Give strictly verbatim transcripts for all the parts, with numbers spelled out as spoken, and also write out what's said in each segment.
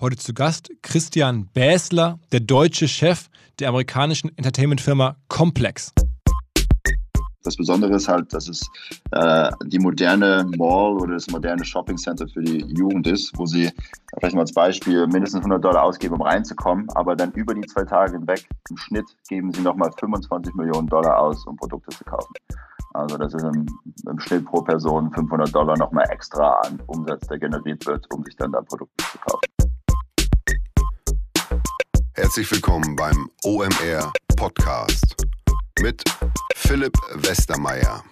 Heute zu Gast Christian Bäßler, der deutsche Chef der amerikanischen Entertainment-Firma Complex. Das Besondere ist halt, dass es äh, die moderne Mall oder das moderne Shopping Center für die Jugend ist, wo sie, vielleicht mal als Beispiel, mindestens hundert Dollar ausgeben, um reinzukommen, aber dann über die zwei Tage hinweg im Schnitt geben sie nochmal fünfundzwanzig Millionen Dollar aus, um Produkte zu kaufen. Also das ist im, im Schnitt pro Person fünfhundert Dollar nochmal extra an Umsatz, der generiert wird, um sich dann da Produkte zu kaufen. Herzlich willkommen beim O M R Podcast mit Philipp Westermeier.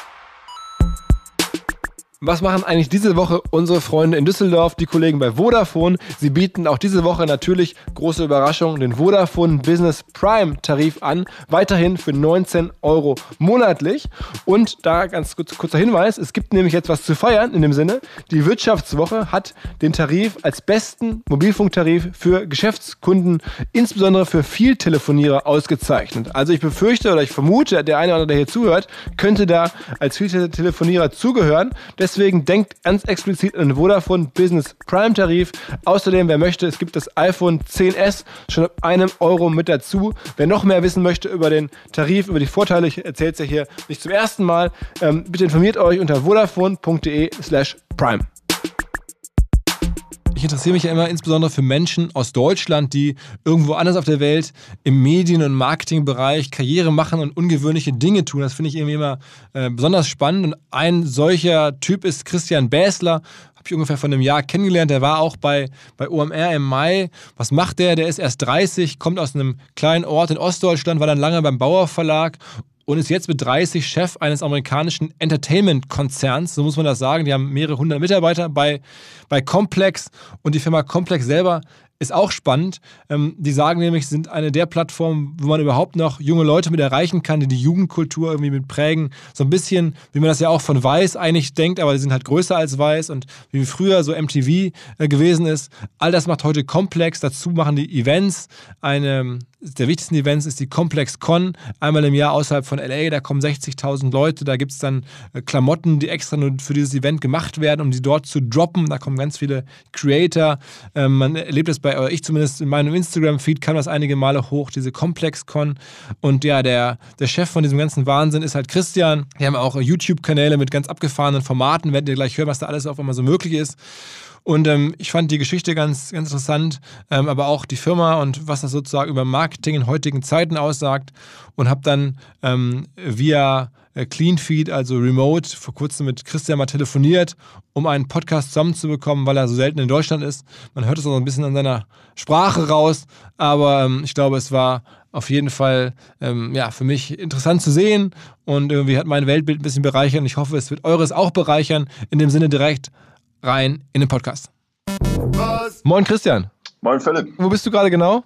Was machen eigentlich diese Woche unsere Freunde in Düsseldorf, die Kollegen bei Vodafone? Sie bieten auch diese Woche natürlich, große Überraschung, den Vodafone Business Prime Tarif an, weiterhin für neunzehn Euro monatlich. Und da ganz kurz, kurzer Hinweis, es gibt nämlich jetzt was zu feiern in dem Sinne. Die Wirtschaftswoche hat den Tarif als besten Mobilfunktarif für Geschäftskunden, insbesondere für Vieltelefonierer, ausgezeichnet. Also ich befürchte oder ich vermute, der eine oder andere, der hier zuhört, könnte da als Vieltelefonierer zugehören. Deswegen denkt ganz explizit an den Vodafone Business Prime Tarif. Außerdem, wer möchte, es gibt das iPhone zehn S schon ab einem Euro mit dazu. Wer noch mehr wissen möchte über den Tarif, über die Vorteile, ich erzähle es ja hier nicht zum ersten Mal, ähm, bitte informiert euch unter vodafone.de slash prime. Ich interessiere mich ja immer insbesondere für Menschen aus Deutschland, die irgendwo anders auf der Welt im Medien- und Marketingbereich Karriere machen und ungewöhnliche Dinge tun. Das finde ich irgendwie immer äh, besonders spannend. Und ein solcher Typ ist Christian Bäßler. Habe ich ungefähr vor einem Jahr kennengelernt. Der war auch bei, bei O M R im Mai. Was macht der? Der ist erst dreißig, kommt aus einem kleinen Ort in Ostdeutschland, war dann lange beim Bauer Verlag und ist jetzt mit dreißig Chef eines amerikanischen Entertainment-Konzerns, so muss man das sagen. Die haben mehrere hundert Mitarbeiter bei, bei Complex und die Firma Complex selber ist auch spannend. Ähm, die sagen nämlich, sie sind eine der Plattformen, wo man überhaupt noch junge Leute mit erreichen kann, die die Jugendkultur irgendwie mit prägen. So ein bisschen, wie man das ja auch von Vice eigentlich denkt, aber die sind halt größer als Vice und wie früher so M T V äh, gewesen ist. All das macht heute Complex. Dazu machen die Events. Eine der wichtigsten Events ist die Complex Con, einmal im Jahr außerhalb von L A. Da kommen sechzigtausend Leute. Da gibt es dann äh, Klamotten, die extra nur für dieses Event gemacht werden, um die dort zu droppen. Da kommen ganz viele Creator. Ähm, man erlebt das bei oder ich zumindest in meinem Instagram-Feed kam das einige Male hoch, diese Complex-Con. Und ja, der, der Chef von diesem ganzen Wahnsinn ist halt Christian. Die haben auch YouTube-Kanäle mit ganz abgefahrenen Formaten. Werdet ihr gleich hören, was da alles auf einmal so möglich ist. Und ähm, ich fand die Geschichte ganz, ganz interessant, ähm, aber auch die Firma und was das sozusagen über Marketing in heutigen Zeiten aussagt. Und habe dann ähm, via äh, Cleanfeed, also Remote, vor kurzem mit Christian mal telefoniert, um einen Podcast zusammenzubekommen, weil er so selten in Deutschland ist. Man hört es auch so ein bisschen an seiner Sprache raus, aber ähm, ich glaube, es war auf jeden Fall ähm, ja, für mich interessant zu sehen und irgendwie hat mein Weltbild ein bisschen bereichert und ich hoffe, es wird eures auch bereichern. In dem Sinne direkt rein in den Podcast. Was? Moin Christian. Moin Philipp. Wo bist du gerade genau?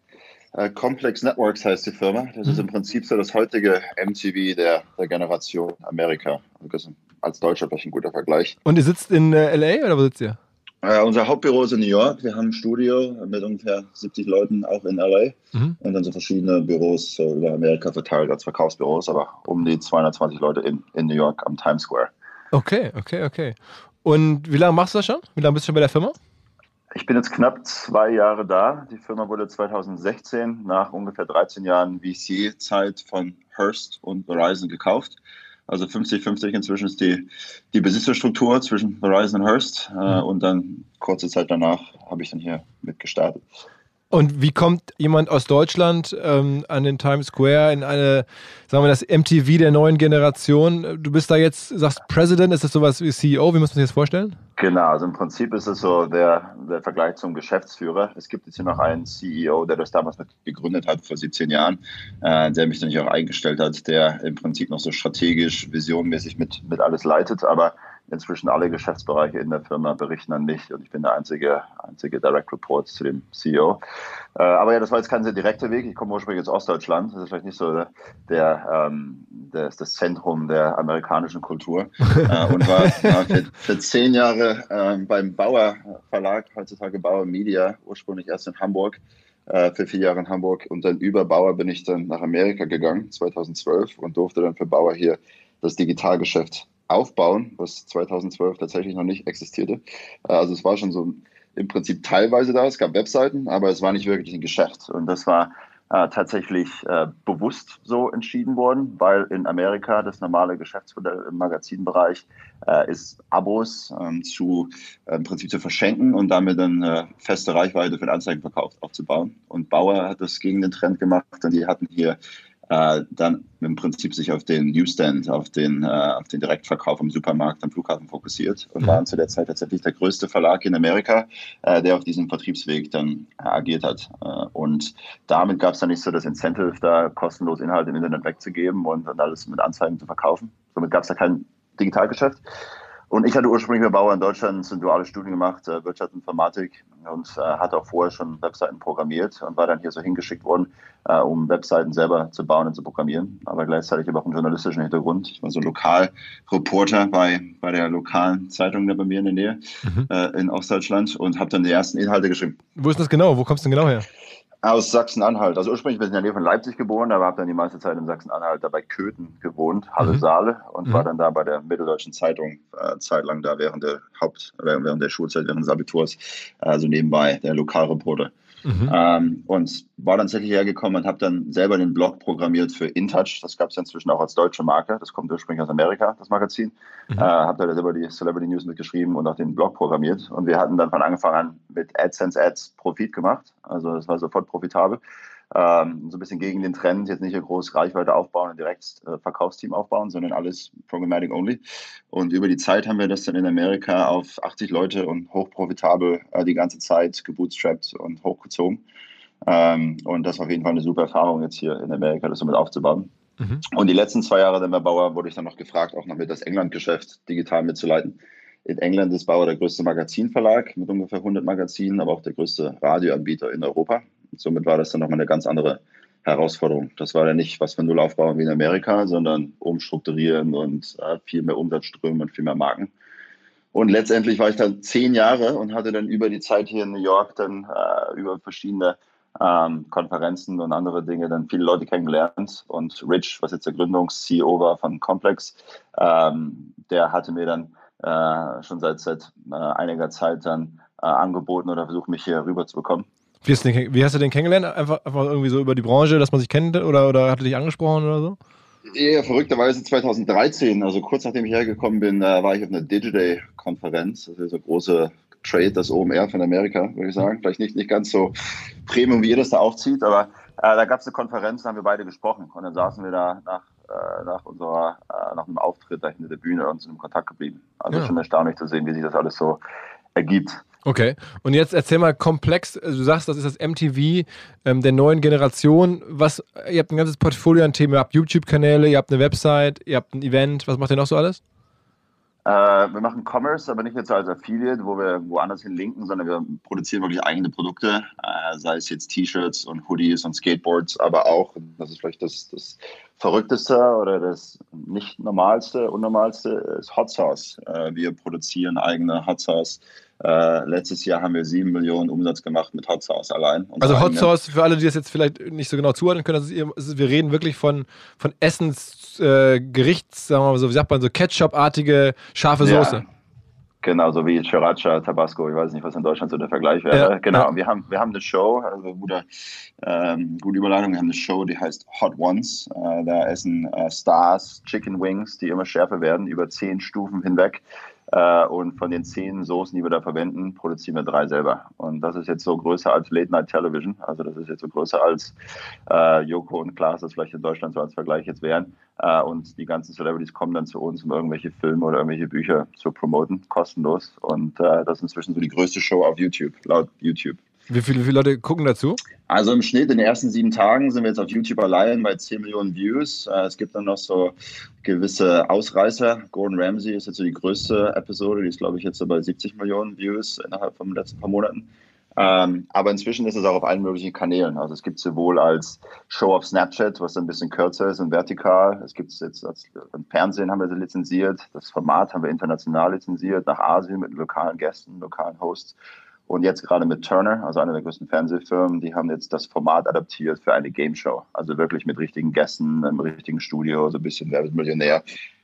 Uh, Complex Networks heißt die Firma. Das mhm. ist im Prinzip so das heutige M T V der, der Generation Amerika. Also als Deutscher vielleicht ein guter Vergleich. Und ihr sitzt in äh, L A oder wo sitzt ihr? Uh, unser Hauptbüro ist in New York. Wir haben ein Studio mit ungefähr siebzig Leuten auch in L A. Mhm. Und dann so verschiedene Büros so über Amerika verteilt als Verkaufsbüros, aber um die zweihundertzwanzig Leute in, in New York am Times Square. Okay, okay, okay. Und wie lange machst du das schon? Wie lange bist du schon bei der Firma? Ich bin jetzt knapp zwei Jahre da. Die Firma wurde zweitausendsechzehn nach ungefähr dreizehn Jahren V C-Zeit von Hearst und Verizon gekauft. Also fünfzig fünfzig inzwischen ist die, die Besitzerstruktur zwischen Verizon und Hearst. Mhm. Äh, und dann kurze Zeit danach habe ich dann hier mitgestartet. Und wie kommt jemand aus Deutschland ähm, an den Times Square in eine, sagen wir das M T V der neuen Generation? Du bist da jetzt, sagst President, ist das sowas wie C E O? Wie muss man sich das vorstellen? Genau, also im Prinzip ist es so der, der Vergleich zum Geschäftsführer. Es gibt jetzt hier noch einen C E O, der das damals mit gegründet hat, vor siebzehn Jahren, äh, der mich dann hier auch eingestellt hat, der im Prinzip noch so strategisch, visionmäßig mit, mit alles leitet, aber inzwischen alle Geschäftsbereiche in der Firma berichten an mich und ich bin der einzige, einzige Direct Report zu dem C E O. Äh, aber ja, das war jetzt kein sehr direkter Weg. Ich komme ursprünglich aus Ostdeutschland. Das ist vielleicht nicht so der, der, ähm, der das Zentrum der amerikanischen Kultur. äh, und war äh, für, für zehn Jahre äh, beim Bauer Verlag, heutzutage Bauer Media, ursprünglich erst in Hamburg, äh, für vier Jahre in Hamburg. Und dann über Bauer bin ich dann nach Amerika gegangen, zweitausendzwölf, und durfte dann für Bauer hier das Digitalgeschäft aufbauen, was zweitausendzwölf tatsächlich noch nicht existierte. Also es war schon so im Prinzip teilweise da. Es gab Webseiten, aber es war nicht wirklich ein Geschäft. Und das war äh, tatsächlich äh, bewusst so entschieden worden, weil in Amerika das normale Geschäftsmodell im Magazinbereich äh, ist, Abos ähm, zu, äh, im Prinzip zu verschenken und damit dann äh, feste Reichweite für den Anzeigenverkauf aufzubauen. Und Bauer hat das gegen den Trend gemacht und die hatten hier äh, dann im Prinzip sich auf den Newsstand, auf den, äh, auf den Direktverkauf am Supermarkt, am Flughafen fokussiert und mhm. waren zu der Zeit tatsächlich der größte Verlag in Amerika, äh, der auf diesem Vertriebsweg dann äh, agiert hat. Äh, und damit gab es dann nicht so das Incentive, da kostenlos Inhalte im Internet wegzugeben und, und alles mit Anzeigen zu verkaufen. Somit gab es da kein Digitalgeschäft. Und ich hatte ursprünglich mit Bauer in Deutschland ein duales Studium gemacht, äh, Wirtschaft und Informatik, und äh, hatte auch vorher schon Webseiten programmiert und war dann hier so hingeschickt worden, äh, um Webseiten selber zu bauen und zu programmieren. Aber gleichzeitig aber auch einen journalistischen Hintergrund. Ich war so Lokalreporter bei, bei der lokalen Zeitung da bei mir in der Nähe, mhm. äh, in Ostdeutschland, und habe dann die ersten Inhalte geschrieben. Wo ist das genau? Wo kommst du denn genau her? Aus Sachsen-Anhalt. Also ursprünglich bin ich in der Nähe von Leipzig geboren, aber habe dann die meiste Zeit in Sachsen-Anhalt, da bei Köthen gewohnt, Halle Saale, und mhm. war dann da bei der Mitteldeutschen Zeitung äh, zeitlang da während der Haupt, während der Schulzeit, während des Abiturs, also nebenbei der Lokalreporter. Mhm. Ähm, und war dann tatsächlich hergekommen und habe dann selber den Blog programmiert für InTouch. Das gab es ja inzwischen auch als deutsche Marke. Das kommt ursprünglich aus Amerika, das Magazin. Mhm. Äh, habe da selber die Celebrity News mitgeschrieben und auch den Blog programmiert. Und wir hatten dann von Anfang an mit AdSense Ads Profit gemacht. Also das war sofort profitabel. Ähm, so ein bisschen gegen den Trend, jetzt nicht eine große Reichweite aufbauen und direkt äh, Verkaufsteam aufbauen, sondern alles Programmatic only. Und über die Zeit haben wir das dann in Amerika auf achtzig Leute und hochprofitabel äh, die ganze Zeit gebootstrapped und hochgezogen. Ähm, und das war auf jeden Fall eine super Erfahrung jetzt hier in Amerika, das somit aufzubauen. Mhm. Und die letzten zwei Jahre dann bei Bauer wurde ich dann noch gefragt, auch noch mit das England-Geschäft digital mitzuleiten. In England ist Bauer der größte Magazinverlag mit ungefähr hundert Magazinen, aber auch der größte Radioanbieter in Europa. Und somit war das dann nochmal eine ganz andere Herausforderung. Das war ja nicht was von Null aufbauen wie in Amerika, sondern umstrukturieren und äh, viel mehr Umsatzströme und viel mehr Marken. Und letztendlich war ich dann zehn Jahre und hatte dann über die Zeit hier in New York dann äh, über verschiedene ähm, Konferenzen und andere Dinge dann viele Leute kennengelernt. Und Rich, was jetzt der Gründungs-C E O war von Complex, ähm, der hatte mir dann äh, schon seit, seit äh, einiger Zeit dann äh, angeboten oder versucht, mich hier rüber zu bekommen. Wie hast, du den, wie hast du den kennengelernt? Einfach, einfach irgendwie so über die Branche, dass man sich kennt, oder, oder hat er dich angesprochen oder so? Ja, verrückterweise zwanzig dreizehn, also kurz nachdem ich hergekommen bin, äh, war ich auf einer Digiday-Konferenz. Das ist eine große Trade, das O M R von Amerika, würde ich sagen. Vielleicht nicht, nicht ganz so Premium, wie ihr das da aufzieht, aber äh, da gab es eine Konferenz, da haben wir beide gesprochen. Und dann saßen wir da nach, äh, nach, unserer, äh, nach einem Auftritt da hinter der Bühne und sind in Kontakt geblieben. Also ja. Schon erstaunlich zu sehen, wie sich das alles so ergibt. Okay, und jetzt erzähl mal komplex, du sagst, das ist das M T V ähm, der neuen Generation. Was, ihr habt ein ganzes Portfolio an Themen, ihr habt YouTube-Kanäle, ihr habt eine Website, ihr habt ein Event, was macht ihr noch so alles? Äh, wir machen Commerce, aber nicht jetzt als Affiliate, wo wir woanders hin linken, sondern wir produzieren wirklich eigene Produkte, äh, sei es jetzt T-Shirts und Hoodies und Skateboards, aber auch, das ist vielleicht das, das Verrückteste oder das nicht normalste, unnormalste, ist Hot Sauce. Äh, wir produzieren eigene Hot Sauce. Uh, letztes Jahr haben wir sieben Millionen Umsatz gemacht mit Hot Sauce allein. Also Hot Sauce, für alle, die das jetzt vielleicht nicht so genau zuordnen können, das ist, wir reden wirklich von, von Essensgerichts, äh, sagen wir mal so, wie sagt man, so Ketchup-artige scharfe Soße. Ja, genau, so wie Sriracha, Tabasco, ich weiß nicht, was in Deutschland so der Vergleich wäre. Ja, genau, ja. wir haben wir haben eine Show, also gute, ähm, gute Überleitung, wir haben eine Show, die heißt Hot Ones. Äh, da essen äh, Stars Chicken Wings, die immer schärfer werden, über zehn Stufen hinweg. Uh, und von den zehn Soßen, die wir da verwenden, produzieren wir drei selber. Und das ist jetzt so größer als Late Night Television. Also das ist jetzt so größer als uh, Joko und Klaas, das vielleicht in Deutschland so als Vergleich jetzt wären. Uh, und die ganzen Celebrities kommen dann zu uns, um irgendwelche Filme oder irgendwelche Bücher zu promoten, kostenlos. Und uh, das ist inzwischen so die größte Show auf YouTube, laut YouTube. Wie viele, wie viele Leute gucken dazu? Also im Schnitt in den ersten sieben Tagen sind wir jetzt auf YouTube allein bei zehn Millionen Views. Es gibt dann noch so gewisse Ausreißer. Gordon Ramsay ist jetzt so die größte Episode, die ist glaube ich jetzt so bei siebzig Millionen Views innerhalb von den letzten paar Monaten. Ähm, aber inzwischen ist es auch auf allen möglichen Kanälen. Also es gibt sowohl als Show auf Snapchat, was ein bisschen kürzer ist und vertikal. Es gibt es jetzt als, im Fernsehen haben wir sie lizenziert. Das Format haben wir international lizenziert, nach Asien mit lokalen Gästen, lokalen Hosts. Und jetzt gerade mit Turner, also einer der größten Fernsehfirmen, die haben jetzt das Format adaptiert für eine Game Show. Also wirklich mit richtigen Gästen, im richtigen Studio, so ein bisschen Wer wird Millionär.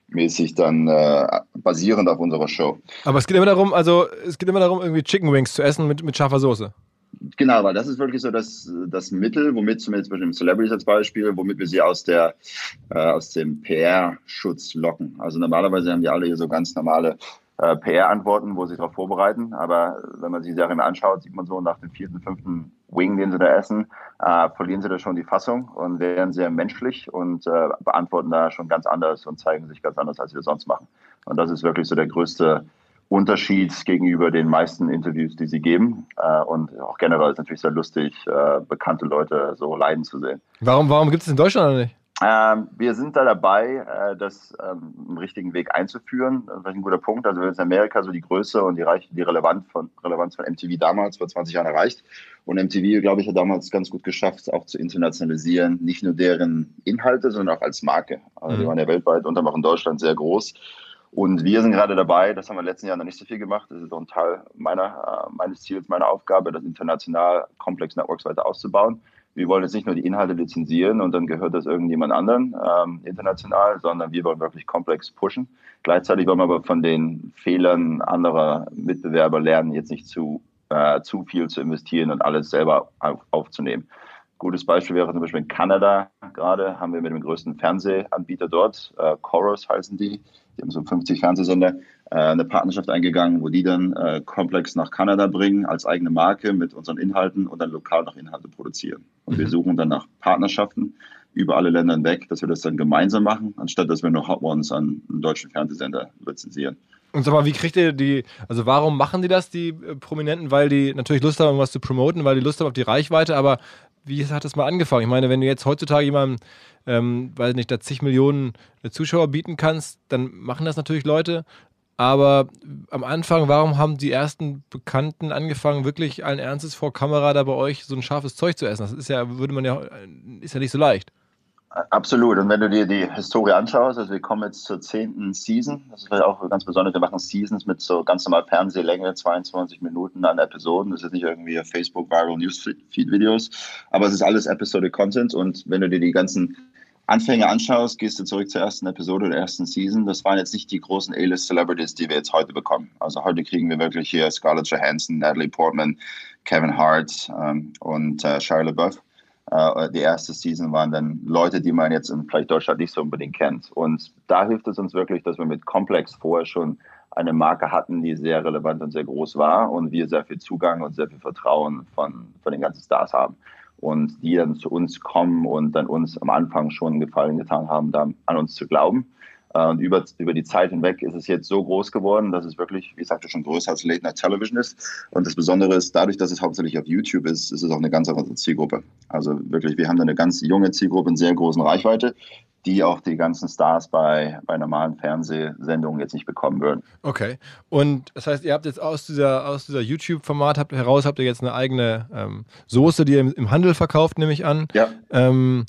mäßig dann äh, basierend auf unserer Show. Aber es geht immer darum, also es geht immer darum, irgendwie Chicken Wings zu essen mit, mit scharfer Soße. Genau, weil das ist wirklich so das, das Mittel, womit zumindest bei den Celebrities als Beispiel, womit wir sie aus der äh, aus dem P R-Schutz locken. Also normalerweise haben die alle hier so ganz normale äh, P R-Antworten, wo sie sich darauf vorbereiten. Aber wenn man sich die Serie mal anschaut, sieht man so nach dem vierten, fünften Wing, den sie da essen, äh, verlieren sie da schon die Fassung und werden sehr menschlich und äh, beantworten da schon ganz anders und zeigen sich ganz anders, als wir sonst machen. Und das ist wirklich so der größte Unterschied gegenüber den meisten Interviews, die sie geben. Äh, und auch generell ist es natürlich sehr lustig, äh, bekannte Leute so leiden zu sehen. Warum, warum gibt es in Deutschland noch nicht? Ähm, wir sind da dabei, äh, das ähm, einen richtigen Weg einzuführen. Das ist ein guter Punkt. Also wir haben in Amerika so die Größe und die, Reich die Relevanz, von, Relevanz von M T V damals vor zwanzig Jahren erreicht. Und M T V, glaube ich, hat damals ganz gut geschafft, auch zu internationalisieren. Nicht nur deren Inhalte, sondern auch als Marke. Also mhm. die waren ja weltweit und auch in Deutschland sehr groß. Und wir sind gerade dabei, das haben wir in den letzten Jahren noch nicht so viel gemacht, das ist auch ein Teil meiner, äh, meines Ziels, meiner Aufgabe, das international Complex Networks weiter auszubauen. Wir wollen jetzt nicht nur die Inhalte lizenzieren und dann gehört das irgendjemand anderen ähm, international, sondern wir wollen wirklich Complex pushen. Gleichzeitig wollen wir aber von den Fehlern anderer Mitbewerber lernen, jetzt nicht zu, äh, zu viel zu investieren und alles selber auf, aufzunehmen. Gutes Beispiel wäre zum Beispiel in Kanada gerade, haben wir mit dem größten Fernsehanbieter dort, äh, Chorus heißen die, die haben so fünfzig Fernsehsender, äh, eine Partnerschaft eingegangen, wo die dann äh, Complex nach Kanada bringen als eigene Marke mit unseren Inhalten und dann lokal noch Inhalte produzieren. Und mhm. wir suchen dann nach Partnerschaften über alle Länder hinweg, dass wir das dann gemeinsam machen, anstatt dass wir nur Hot Ones an einen deutschen Fernsehsender lizenzieren. Und sag mal, wie kriegt ihr die, also warum machen die das, die äh, Prominenten? Weil die natürlich Lust haben, was zu promoten, weil die Lust haben auf die Reichweite, aber wie hat das mal angefangen? Ich meine, wenn du jetzt heutzutage jemandem, ähm, weiß nicht, da zig Millionen Zuschauer bieten kannst, dann machen das natürlich Leute. Aber am Anfang, warum haben die ersten Bekannten angefangen, wirklich allen Ernstes vor Kamera da bei euch so ein scharfes Zeug zu essen? Das ist ja, würde man ja, ist ja nicht so leicht. Absolut. Und wenn du dir die Historie anschaust, also wir kommen jetzt zur zehnten Season, das ist vielleicht auch ganz besonders, wir machen Seasons mit so ganz normal Fernsehlänge, zweiundzwanzig Minuten an Episoden, das ist nicht irgendwie Facebook Viral Newsfeed Videos, aber es ist alles Episodic Content und wenn du dir die ganzen Anfänge anschaust, gehst du zurück zur ersten Episode der ersten Season, das waren jetzt nicht die großen A-List Celebrities, die wir jetzt heute bekommen. Also heute kriegen wir wirklich hier Scarlett Johansson, Natalie Portman, Kevin Hart ähm, und äh, Shia LaBeouf. Uh, die erste Season waren dann Leute, die man jetzt in vielleicht Deutschland nicht so unbedingt kennt. Und da hilft es uns wirklich, dass wir mit Complex vorher schon eine Marke hatten, die sehr relevant und sehr groß war und wir sehr viel Zugang und sehr viel Vertrauen von, von den ganzen Stars haben. Und die dann zu uns kommen und dann uns am Anfang schon einen Gefallen getan haben, dann an uns zu glauben. Und über, über die Zeit hinweg ist es jetzt so groß geworden, dass es wirklich, wie ich sagte, schon größer als Late Night Television ist. Und das Besondere ist, dadurch, dass es hauptsächlich auf YouTube ist, ist es auch eine ganz andere Zielgruppe. Also wirklich, wir haben da eine ganz junge Zielgruppe in sehr großen Reichweite, die auch die ganzen Stars bei, bei normalen Fernsehsendungen jetzt nicht bekommen würden. Okay. Und das heißt, ihr habt jetzt aus dieser, aus dieser YouTube-Format habt, heraus habt ihr jetzt eine eigene ähm, Soße, die ihr im, im Handel verkauft, nehme ich an. Ja. Ähm,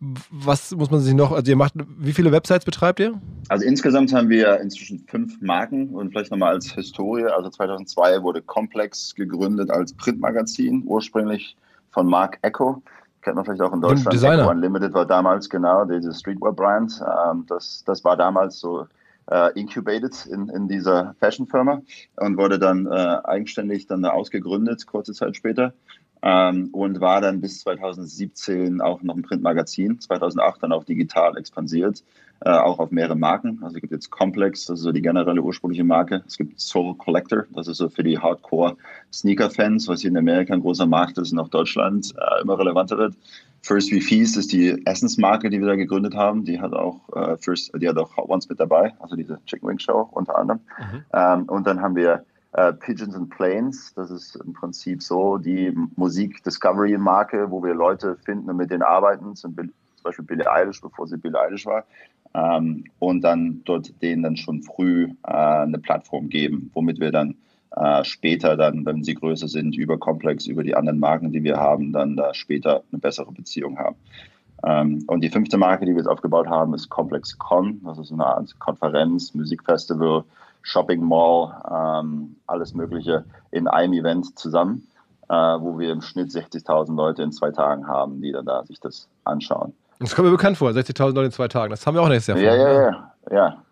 was muss man sich noch, also ihr macht, wie viele Websites betreibt ihr? Also insgesamt haben wir inzwischen fünf Marken und vielleicht nochmal als Historie. Also zweitausendzwei wurde Complex gegründet als Printmagazin, ursprünglich von Mark Ecko. Kennt man vielleicht auch in Deutschland. Designer. Unlimited war damals, genau, diese Streetwear-Brand. Ähm, das, das war damals so äh, incubated in, in dieser Fashion-Firma und wurde dann äh, eigenständig dann ausgegründet, kurze Zeit später. Ähm, und war dann bis zweitausendsiebzehn auch noch ein Printmagazin, zweitausendacht dann auch digital expandiert, äh, auch auf mehrere Marken. Also es gibt jetzt Complex, das ist so die generelle ursprüngliche Marke. Es gibt Soul Collector, das ist so für die Hardcore-Sneaker-Fans, was hier in Amerika ein großer Markt ist und auch Deutschland äh, immer relevanter wird. First We Feast ist die Essensmarke, die wir da gegründet haben. Die hat auch äh, First, die hat auch Hot Ones mit dabei, also diese Chicken Wing Show unter anderem. Mhm. Ähm, und dann haben wir Uh, Pigeons and Planes, das ist im Prinzip so die Musik-Discovery-Marke, wo wir Leute finden und mit denen arbeiten, zum, zum Beispiel Billie Eilish, bevor sie Billie Eilish war, um, und dann dort denen dann schon früh uh, eine Plattform geben, womit wir dann uh, später dann, wenn sie größer sind, über Complex, über die anderen Marken, die wir haben, dann da später eine bessere Beziehung haben. Um, und die fünfte Marke, die wir jetzt aufgebaut haben, ist Complex Con, das ist eine Art Konferenz, Musikfestival, Shopping Mall, ähm, alles Mögliche in einem Event zusammen, äh, wo wir im Schnitt sechzigtausend Leute in zwei Tagen haben, die dann da sich das anschauen. Das kommt mir bekannt vor, sechzigtausend Leute in zwei Tagen. Das haben wir auch nächstes Jahr ja, vor. Ja, ja, ja.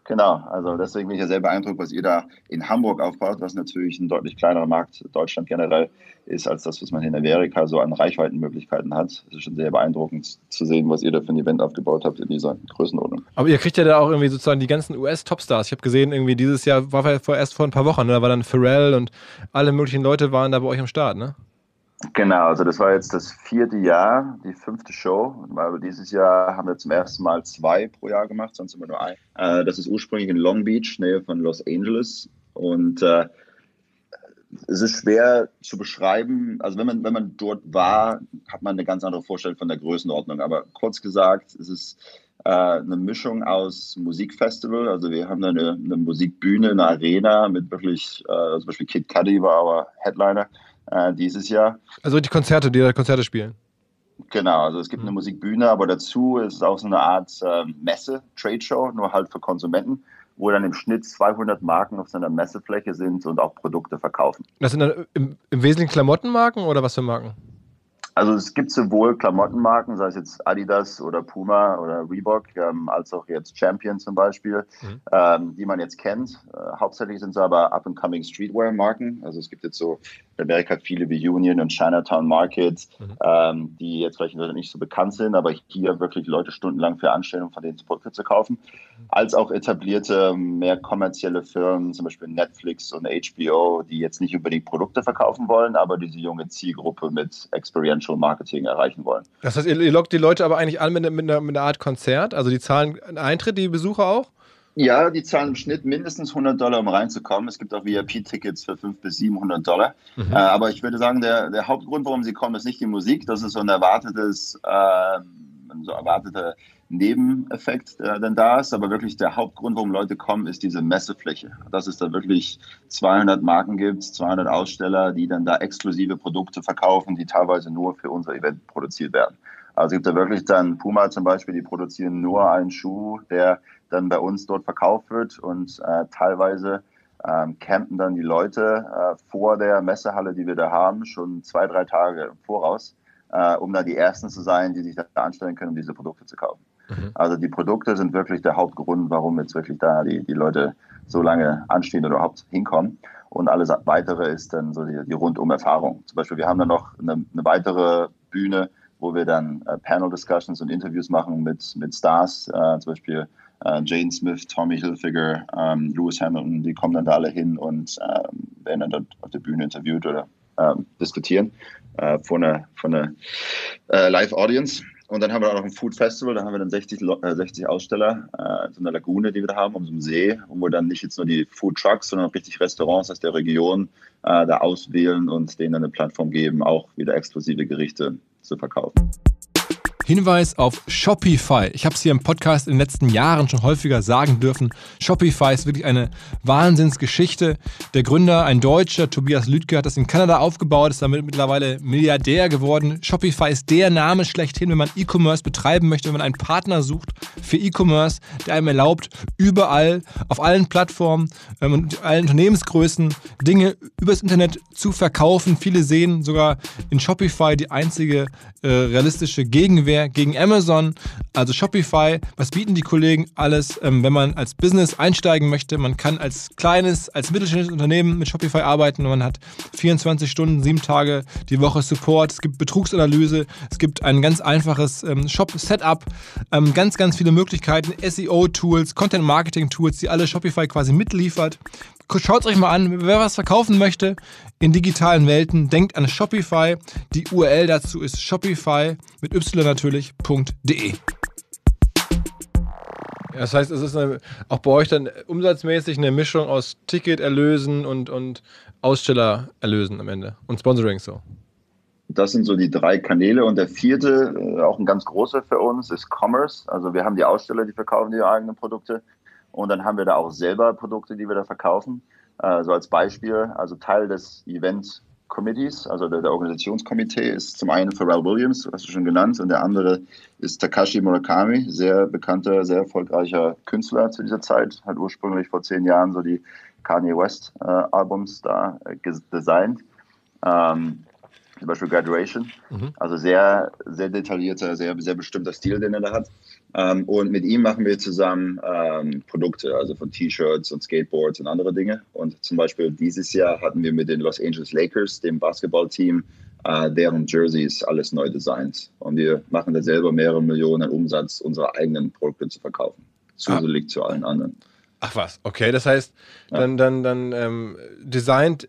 Genau, also deswegen bin ich ja sehr beeindruckt, was ihr da in Hamburg aufbaut, was natürlich ein deutlich kleinerer Markt Deutschland generell ist, als das, was man in Amerika so an Reichweitenmöglichkeiten hat. Es ist schon sehr beeindruckend zu sehen, was ihr da für ein Event aufgebaut habt in dieser Größenordnung. Aber ihr kriegt ja da auch irgendwie sozusagen die ganzen U S-Topstars. Ich habe gesehen, irgendwie dieses Jahr war erst vor ein paar Wochen, ne? Da war dann Pharrell und alle möglichen Leute waren da bei euch am Start, ne? Genau, also das war jetzt das vierte Jahr, die fünfte Show. Weil dieses Jahr haben wir zum ersten Mal zwei pro Jahr gemacht, sonst immer nur ein. Äh, das ist ursprünglich in Long Beach, Nähe von Los Angeles. Und äh, es ist schwer zu beschreiben. Also wenn man, wenn man dort war, hat man eine ganz andere Vorstellung von der Größenordnung. Aber kurz gesagt, es ist äh, eine Mischung aus Musikfestival. Also wir haben da eine, eine Musikbühne, eine Arena mit wirklich, äh, zum Beispiel Kid Cudi war our Headliner äh, dieses Jahr. Also die Konzerte, die da Konzerte spielen. Genau, also es gibt eine Musikbühne, aber dazu ist es auch so eine Art äh, Messe, Trade Show, nur halt für Konsumenten, wo dann im Schnitt zweihundert Marken auf so einer Messefläche sind und auch Produkte verkaufen. Das sind dann im, im Wesentlichen Klamottenmarken oder was für Marken? Also es gibt sowohl Klamottenmarken, sei es jetzt Adidas oder Puma oder Reebok, ähm, als auch jetzt Champion zum Beispiel, mhm. ähm, die man jetzt kennt. Äh, hauptsächlich sind es aber up-and-coming Streetwear-Marken. Also es gibt jetzt so in Amerika viele wie Union und Chinatown Market, mhm. ähm, die jetzt vielleicht nicht so bekannt sind, aber hier wirklich Leute stundenlang für anstellen, um von denen Produkte zu kaufen. Mhm. Als auch etablierte, mehr kommerzielle Firmen, zum Beispiel Netflix und H B O, die jetzt nicht unbedingt Produkte verkaufen wollen, aber diese junge Zielgruppe mit Experiential Marketing erreichen wollen. Das heißt, ihr, ihr lockt die Leute aber eigentlich an mit, mit, einer, mit einer Art Konzert? Also die zahlen einen Eintritt, die Besucher auch? Ja, die zahlen im Schnitt mindestens hundert Dollar, um reinzukommen. Es gibt auch V I P-Tickets für fünfhundert bis siebenhundert Dollar. Mhm. Äh, aber ich würde sagen, der, der Hauptgrund, warum sie kommen, ist nicht die Musik. Das ist so ein erwartetes, äh, so erwarteter Nebeneffekt, der dann da ist. Aber wirklich der Hauptgrund, warum Leute kommen, ist diese Messefläche. Dass es da wirklich zweihundert Marken gibt, zweihundert Aussteller, die dann da exklusive Produkte verkaufen, die teilweise nur für unser Event produziert werden. Also es gibt da wirklich dann Puma zum Beispiel, die produzieren nur einen Schuh, der dann bei uns dort verkauft wird und äh, teilweise ähm, campen dann die Leute äh, vor der Messehalle, die wir da haben, schon zwei, drei Tage im Voraus, äh, um da die Ersten zu sein, die sich da anstellen können, um diese Produkte zu kaufen. Mhm. Also die Produkte sind wirklich der Hauptgrund, warum jetzt wirklich da die, die Leute so lange anstehen oder überhaupt hinkommen. Und alles Weitere ist dann so die, die Rundum-Erfahrung. Zum Beispiel, wir haben dann noch eine, eine weitere Bühne, wo wir dann äh, Panel-Discussions und Interviews machen mit, mit Stars, äh, zum Beispiel äh, Jane Smith, Tommy Hilfiger, ähm, Lewis Hamilton, die kommen dann da alle hin und äh, werden dann dort auf der Bühne interviewt oder äh, diskutieren äh, von einer, von einer äh, Live-Audience. Und dann haben wir auch noch ein Food Festival, da haben wir dann sechzig, äh, sechzig Aussteller, äh, so eine Lagune, die wir da haben, um so einen See, wo wir dann nicht jetzt nur die Food Trucks, sondern auch richtig Restaurants aus der Region äh, da auswählen und denen dann eine Plattform geben, auch wieder exklusive Gerichte zu verkaufen. Hinweis auf Shopify. Ich habe es hier im Podcast in den letzten Jahren schon häufiger sagen dürfen. Shopify ist wirklich eine Wahnsinnsgeschichte. Der Gründer, ein Deutscher, Tobias Lüdke, hat das in Kanada aufgebaut, ist damit mittlerweile Milliardär geworden. Shopify ist der Name schlechthin, wenn man E-Commerce betreiben möchte, wenn man einen Partner sucht für E-Commerce, der einem erlaubt, überall, auf allen Plattformen ähm, und allen Unternehmensgrößen Dinge übers Internet zu verkaufen. Viele sehen sogar in Shopify die einzige äh, realistische Gegenwehr gegen Amazon, also Shopify. Was bieten die Kollegen alles, ähm, wenn man als Business einsteigen möchte? Man kann als kleines, als mittelständisches Unternehmen mit Shopify arbeiten und man hat vierundzwanzig Stunden, sieben Tage die Woche Support. Es gibt Betrugsanalyse, es gibt ein ganz einfaches ähm, Shop-Setup, ähm, ganz, ganz viele Möglichkeiten, S E O-Tools, Content-Marketing-Tools, die alle Shopify quasi mitliefert. Schaut es euch mal an, wer was verkaufen möchte in digitalen Welten, denkt an Shopify. Die U R L dazu ist Shopify mit y natürlich .de. Das heißt, es ist eine, auch bei euch dann umsatzmäßig eine Mischung aus Ticketerlösen und, und Ausstellererlösen am Ende und Sponsoring so. Das sind so die drei Kanäle. Und der vierte, auch ein ganz großer für uns, ist Commerce. Also wir haben die Aussteller, die verkaufen ihre eigenen Produkte. Und dann haben wir da auch selber Produkte, die wir da verkaufen. Äh, so als Beispiel, also Teil des Event Committees, also der, der Organisationskomitee, ist zum einen Pharrell Williams, hast du schon genannt, und der andere ist Takashi Murakami, sehr bekannter, sehr erfolgreicher Künstler zu dieser Zeit, hat ursprünglich vor zehn Jahren so die Kanye West äh, Albums da äh, designt. Ähm, zum Beispiel Graduation. Mhm. Also sehr, sehr detaillierter, sehr, sehr bestimmter Stil, den er da hat. Ähm, und mit ihm machen wir zusammen ähm, Produkte, also von T-Shirts und Skateboards und andere Dinge. Und zum Beispiel dieses Jahr hatten wir mit den Los Angeles Lakers, dem Basketballteam, äh, deren Jerseys alles neu designt. Und wir machen da selber mehrere Millionen Umsatz, unsere eigenen Produkte zu verkaufen. Zusätzlich ah. zu allen anderen. Ach was, okay, das heißt, ja. dann, dann, dann ähm, designt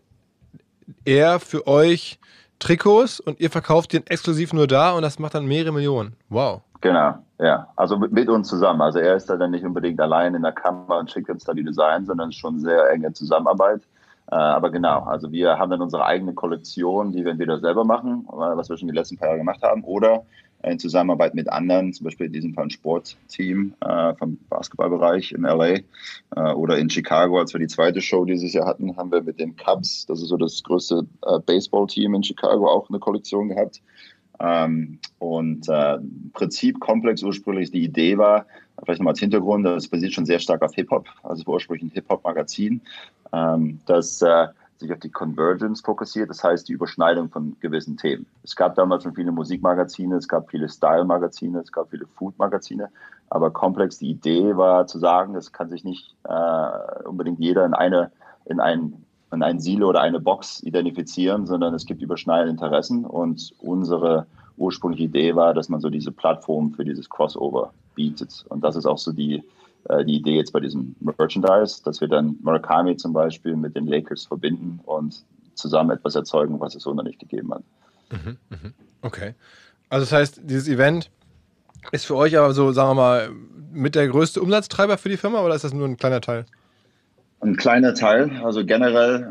er für euch Trikots und ihr verkauft den exklusiv nur da und das macht dann mehrere Millionen. Wow. Genau, ja. Also mit, mit uns zusammen. Also er ist da dann nicht unbedingt allein in der Kamera und schickt uns da die Designs, sondern schon sehr enge Zusammenarbeit. Äh, aber genau, also wir haben dann unsere eigene Kollektion, die wir entweder selber machen, was wir schon die letzten paar Jahre gemacht haben, oder in Zusammenarbeit mit anderen, zum Beispiel in diesem Fall ein Sportteam äh, vom Basketballbereich in L A äh, oder in Chicago, als wir die zweite Show dieses Jahr hatten, haben wir mit den Cubs, das ist so das größte äh, Baseballteam in Chicago, auch eine Kollektion gehabt. Ähm, und äh, im Prinzip komplex ursprünglich die Idee war, vielleicht nochmal als Hintergrund, das basiert schon sehr stark auf Hip-Hop, also es war ursprünglich ein Hip-Hop-Magazin, ähm, das äh, sich auf die Convergence fokussiert, das heißt die Überschneidung von gewissen Themen. Es gab damals schon viele Musikmagazine, es gab viele Style-Magazine, es gab viele Food-Magazine, aber komplex die Idee war zu sagen, es kann sich nicht äh, unbedingt jeder in eine in ein in ein Silo oder eine Box identifizieren, sondern es gibt überschneidende Interessen und unsere ursprüngliche Idee war, dass man so diese Plattform für dieses Crossover bietet. Und das ist auch so die, äh, die Idee jetzt bei diesem Merchandise, dass wir dann Murakami zum Beispiel mit den Lakers verbinden und zusammen etwas erzeugen, was es so noch nicht gegeben hat. Mhm, mhm. Okay. Also das heißt, dieses Event ist für euch aber so, sagen wir mal, mit der größte Umsatztreiber für die Firma oder ist das nur ein kleiner Teil? Ein kleiner Teil, also generell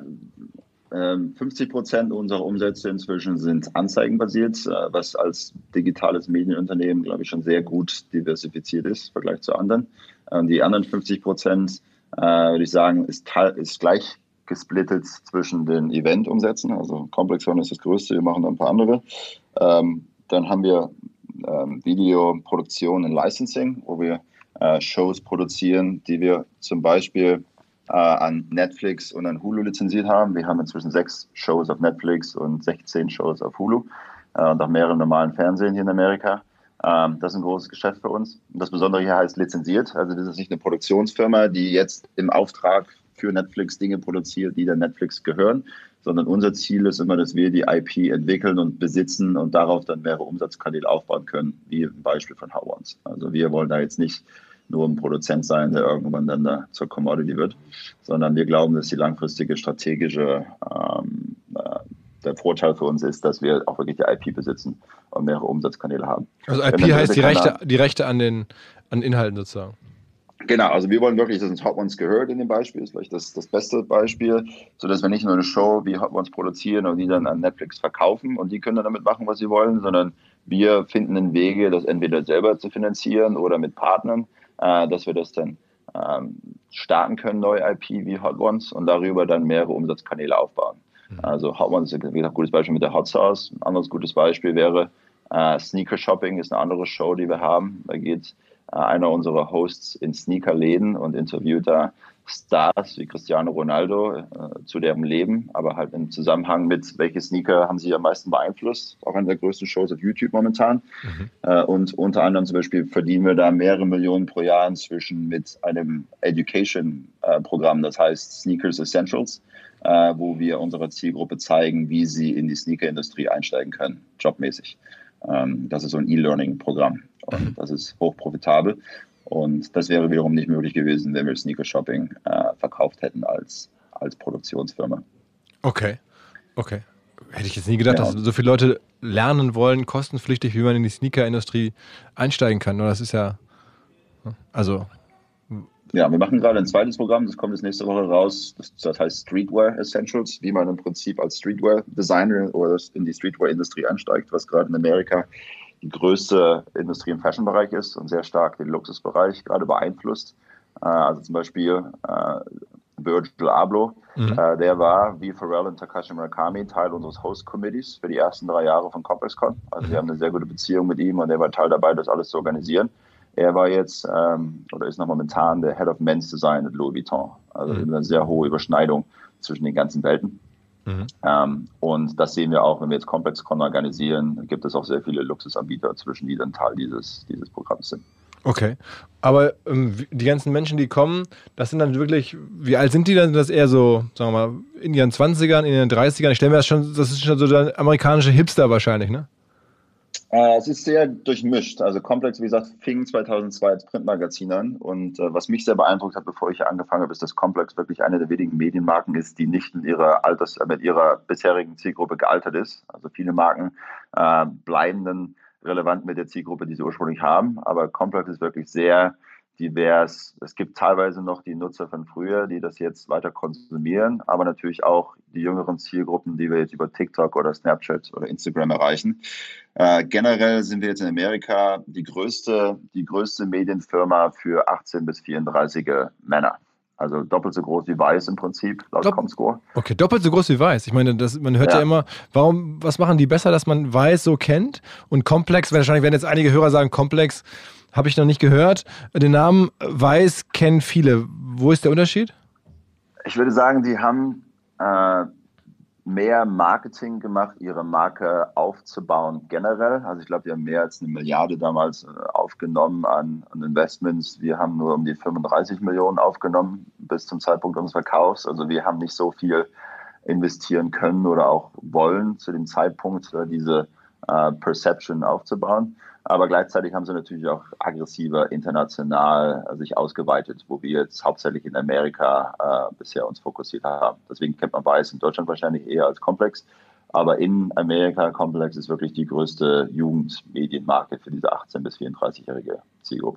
ähm, fünfzig Prozent unserer Umsätze inzwischen sind anzeigenbasiert, äh, was als digitales Medienunternehmen, glaube ich, schon sehr gut diversifiziert ist im Vergleich zu anderen. Ähm, die anderen fünfzig Prozent, äh, würde ich sagen, ist, ist gleich gesplittet zwischen den Event-Umsätzen. Also Complex One ist das größte, wir machen da ein paar andere. Ähm, dann haben wir ähm, Videoproduktion und Licensing, wo wir äh, Shows produzieren, die wir zum Beispiel äh, an Netflix und an Hulu lizenziert haben. Wir haben inzwischen sechs Shows auf Netflix und sechzehn Shows auf Hulu äh, und auch mehrere normalen Fernsehen hier in Amerika. Ähm, das ist ein großes Geschäft für uns. Und das Besondere hier heißt lizenziert. Also das ist nicht eine Produktionsfirma, die jetzt im Auftrag für Netflix Dinge produziert, die der Netflix gehören, sondern unser Ziel ist immer, dass wir die I P entwickeln und besitzen und darauf dann mehrere Umsatzkanäle aufbauen können, wie im Beispiel von Hot Ones. Also wir wollen da jetzt nicht nur ein Produzent sein, der irgendwann dann da zur Commodity wird, sondern wir glauben, dass die langfristige strategische ähm, äh, der Vorteil für uns ist, dass wir auch wirklich die I P besitzen und mehrere Umsatzkanäle haben. Also I P heißt die Rechte, die Rechte an den an Inhalten sozusagen. Genau, also wir wollen wirklich, dass uns Hot Ones gehört in dem Beispiel, ist vielleicht das, das beste Beispiel, sodass wir nicht nur eine Show wie Hot Ones produzieren und die dann an Netflix verkaufen und die können dann damit machen, was sie wollen, sondern wir finden einen Wege, das entweder selber zu finanzieren oder mit Partnern, äh, dass wir das dann ähm, starten können, neue I P wie Hot Ones und darüber dann mehrere Umsatzkanäle aufbauen. Mhm. Also Hot Ones ist ein gutes Beispiel mit der Hot Sauce. Ein anderes gutes Beispiel wäre äh, Sneaker Shopping, ist eine andere Show, die wir haben. Da geht äh, einer unserer Hosts in Sneakerläden und interviewt da Stars wie Cristiano Ronaldo äh, zu deren Leben, aber halt im Zusammenhang mit, welche Sneaker haben sie am meisten beeinflusst. Auch eine der größten Shows auf YouTube momentan. Mhm. Äh, und unter anderem zum Beispiel verdienen wir da mehrere Millionen pro Jahr inzwischen mit einem Education-Programm, äh, das heißt Sneakers Essentials, äh, wo wir unserer Zielgruppe zeigen, wie sie in die Sneaker-Industrie einsteigen können, jobmäßig. Ähm, das ist so ein E-Learning-Programm und das ist hochprofitabel. Und das wäre wiederum nicht möglich gewesen, wenn wir Sneaker Shopping äh, verkauft hätten als, als Produktionsfirma. Okay, okay. Hätte ich jetzt nie gedacht, ja. dass so viele Leute lernen wollen, kostenpflichtig, wie man in die Sneaker-Industrie einsteigen kann. Das ist ja, also... Ja, wir machen gerade ein zweites Programm, das kommt jetzt nächste Woche raus. Das, das heißt Streetwear Essentials, wie man im Prinzip als Streetwear-Designer oder in die Streetwear-Industrie einsteigt, was gerade in Amerika die größte Industrie im Fashion-Bereich ist und sehr stark den Luxusbereich gerade beeinflusst. Äh, also zum Beispiel äh, Virgil Abloh, mhm. äh, der war wie Pharrell und Takashi Murakami Teil unseres Host-Committees für die ersten drei Jahre von ComplexCon. Also wir haben eine sehr gute Beziehung mit ihm und er war Teil dabei, das alles zu organisieren. Er war jetzt ähm, oder ist noch momentan der Head of Men's Design at Louis Vuitton. Also mhm. eine sehr hohe Überschneidung zwischen den ganzen Welten. Mhm. Ähm, und das sehen wir auch, wenn wir jetzt ComplexCon organisieren, gibt es auch sehr viele Luxusanbieter zwischen, die dann Teil dieses, dieses Programms sind. Okay, aber ähm, die ganzen Menschen, die kommen, das sind dann wirklich, wie alt sind die dann? Sind das eher so, sagen wir mal, in ihren zwanzigern, in ihren dreißigern? Ich stelle mir das schon, das ist schon so der amerikanische Hipster wahrscheinlich, ne? Äh, es ist sehr durchmischt. Also Complex, wie gesagt, fing zweitausendzwei als Printmagazin an. Und äh, was mich sehr beeindruckt hat, bevor ich hier angefangen habe, ist, dass Complex wirklich eine der wenigen Medienmarken ist, die nicht in ihrer Alters, äh, mit ihrer bisherigen Zielgruppe gealtert ist. Also viele Marken äh, bleiben dann relevant mit der Zielgruppe, die sie ursprünglich haben. Aber Complex ist wirklich sehr divers. Es gibt teilweise noch die Nutzer von früher, die das jetzt weiter konsumieren, aber natürlich auch die jüngeren Zielgruppen, die wir jetzt über TikTok oder Snapchat oder Instagram erreichen. Äh, generell sind wir jetzt in Amerika die größte, die größte Medienfirma für achtzehn bis vierunddreißiger Männer. Also doppelt so groß wie Weiß im Prinzip, laut Dopp- Comscore. Okay, doppelt so groß wie Weiß. Ich meine, das, man hört ja. ja immer, warum, was machen die besser, dass man Weiß so kennt? Und Complex, wahrscheinlich werden jetzt einige Hörer sagen, Complex habe ich noch nicht gehört. Den Namen Weiß kennen viele. Wo ist der Unterschied? Ich würde sagen, die haben äh, mehr Marketing gemacht, ihre Marke aufzubauen generell. Also ich glaube, die haben mehr als eine Milliarde damals äh, aufgenommen an, an Investments. Wir haben nur um die fünfunddreißig Millionen aufgenommen bis zum Zeitpunkt unseres Verkaufs. Also wir haben nicht so viel investieren können oder auch wollen zu dem Zeitpunkt, äh, diese äh, Perception aufzubauen. Aber gleichzeitig haben sie natürlich auch aggressiver international sich ausgeweitet, wo wir jetzt hauptsächlich in Amerika äh, bisher uns fokussiert haben. Deswegen kennt man Weiß in Deutschland wahrscheinlich eher als Complex. Aber in Amerika, Complex ist wirklich die größte Jugendmedienmarke für diese achtzehn- bis vierunddreißigjährige Zielgruppe.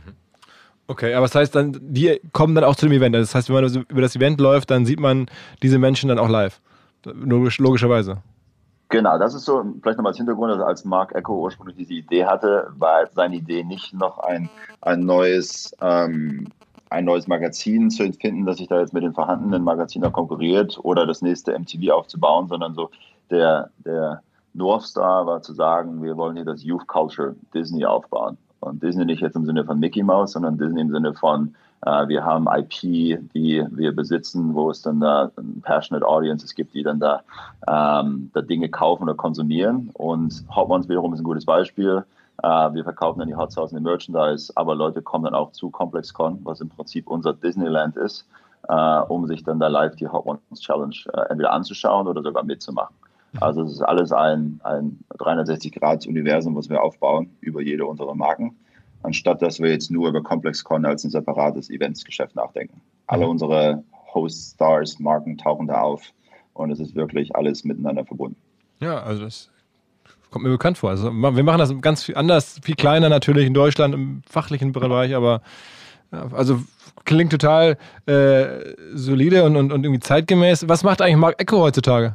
Okay, aber das heißt dann, die kommen dann auch zu dem Event. Das heißt, wenn man über das Event läuft, dann sieht man diese Menschen dann auch live. Logisch, logischerweise. Genau, das ist so, vielleicht nochmal als Hintergrund, also als Mark Ecko ursprünglich diese Idee hatte, war seine Idee nicht noch ein, ein, neues, ähm, ein neues Magazin zu entfinden, das sich da jetzt mit den vorhandenen Magazinen konkurriert oder das nächste M T V aufzubauen, sondern so der, der North Star war zu sagen, wir wollen hier das Youth Culture Disney aufbauen. Und Disney nicht jetzt im Sinne von Mickey Mouse, sondern Disney im Sinne von Uh, wir haben I P, die wir besitzen, wo es dann da passionate Audiences gibt, die dann da, ähm, da Dinge kaufen oder konsumieren. Und Hot Ones wiederum ist ein gutes Beispiel. Uh, wir verkaufen dann die Hot Sauce und die Merchandise, aber Leute kommen dann auch zu ComplexCon, was im Prinzip unser Disneyland ist, uh, um sich dann da live die Hot Ones Challenge uh, entweder anzuschauen oder sogar mitzumachen. Also es ist alles ein, ein dreihundertsechzig Grad Universum, was wir aufbauen über jede unserer Marken, anstatt dass wir jetzt nur über ComplexCon als ein separates Eventsgeschäft nachdenken. Alle mhm. unsere Host-Stars, Marken tauchen da auf und es ist wirklich alles miteinander verbunden. Ja, also das kommt mir bekannt vor. Also wir machen das ganz viel anders, viel kleiner natürlich in Deutschland im fachlichen Bereich, aber ja, also klingt total äh, solide und, und, und irgendwie zeitgemäß. Was macht eigentlich Mark Ecko heutzutage?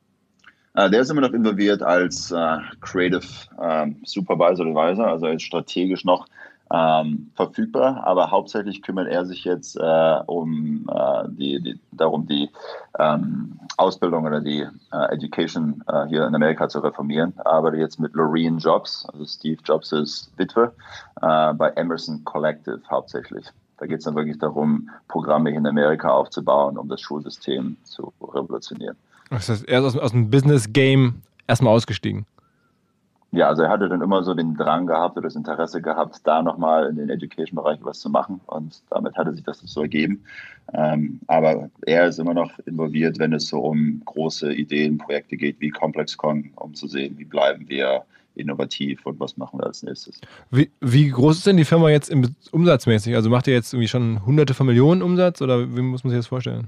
Uh, der ist immer noch involviert als uh, Creative um, Supervisor Advisor, also er ist strategisch noch um, verfügbar, aber hauptsächlich kümmert er sich jetzt uh, um uh, die, die, darum, die um, Ausbildung oder die uh, Education uh, hier in Amerika zu reformieren. Er arbeitet jetzt mit Loreen Jobs, also Steve Jobs ist Witwe, uh, bei Emerson Collective hauptsächlich. Da geht es dann wirklich darum, Programme in Amerika aufzubauen, um das Schulsystem zu revolutionieren. Das heißt, er ist aus, aus dem Business-Game erstmal ausgestiegen. Ja, also er hatte dann immer so den Drang gehabt oder das Interesse gehabt, da nochmal in den Education-Bereich was zu machen und damit hatte sich das so ergeben. Ähm, aber er ist immer noch involviert, wenn es so um große Ideen, Projekte geht wie ComplexCon, um zu sehen, wie bleiben wir innovativ und was machen wir als nächstes. Wie, wie groß ist denn die Firma jetzt im, umsatzmäßig? Also macht ihr jetzt irgendwie schon hunderte von Millionen Umsatz oder wie muss man sich das vorstellen?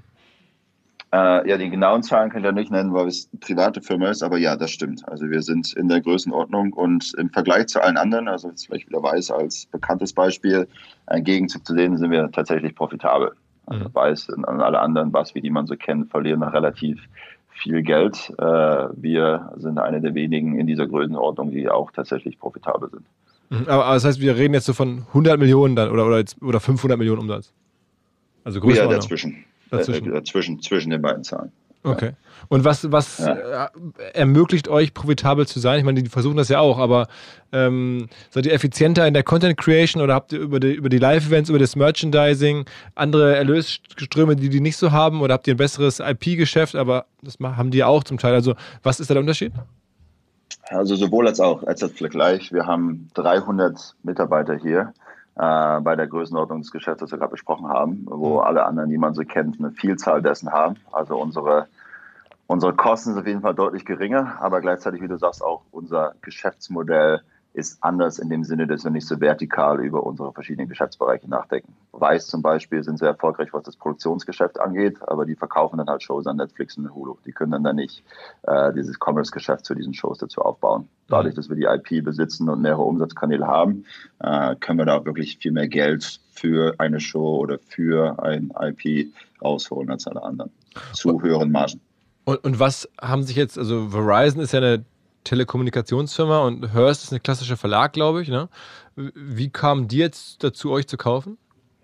Äh, ja, die genauen Zahlen kann ich ja nicht nennen, weil es eine private Firma ist, aber ja, das stimmt. Also wir sind in der Größenordnung und im Vergleich zu allen anderen, also jetzt vielleicht wieder Weiß als bekanntes Beispiel, ein Gegenzug zu denen sind wir tatsächlich profitabel. Also mhm. Weiß und alle anderen, was wie die man so kennt, verlieren noch relativ viel Geld. Äh, wir sind eine der wenigen in dieser Größenordnung, die auch tatsächlich profitabel sind. Mhm. Aber, aber das heißt, wir reden jetzt so von hundert Millionen dann oder, oder, jetzt, oder fünfhundert Millionen Umsatz? Also Größenordnung. Ja, dazwischen. Dazwischen. Äh, dazwischen, zwischen den beiden Zahlen. Okay. Und was, was ja. äh, ermöglicht euch, profitabel zu sein? Ich meine, die versuchen das ja auch, aber ähm, seid ihr effizienter in der Content Creation oder habt ihr über die, über die Live-Events, über das Merchandising andere Erlösströme, die die nicht so haben? Oder habt ihr ein besseres I P-Geschäft, aber das haben die ja auch zum Teil. Also was ist da der Unterschied? Also sowohl als auch, als auch gleich. Wir haben dreihundert Mitarbeiter hier äh, bei der Größenordnung des Geschäfts, das wir gerade besprochen haben, wo alle anderen, die man so kennt, eine Vielzahl dessen haben. Also unsere, unsere Kosten sind auf jeden Fall deutlich geringer, aber gleichzeitig, wie du sagst, auch unser Geschäftsmodell ist anders in dem Sinne, dass wir nicht so vertikal über unsere verschiedenen Geschäftsbereiche nachdenken. Weiß zum Beispiel sind sehr erfolgreich, was das Produktionsgeschäft angeht, aber die verkaufen dann halt Shows an Netflix und Hulu. Die können dann, dann nicht äh, dieses Commerce-Geschäft zu diesen Shows dazu aufbauen. Dadurch, dass wir die I P besitzen und mehrere Umsatzkanäle haben, äh, können wir da wirklich viel mehr Geld für eine Show oder für ein I P rausholen als alle anderen. Zu höheren Margen. Und, und was haben sich jetzt, also Verizon ist ja eine Telekommunikationsfirma und Hearst ist ein klassischer Verlag, glaube ich. Ne? Wie kamen die jetzt dazu, euch zu kaufen?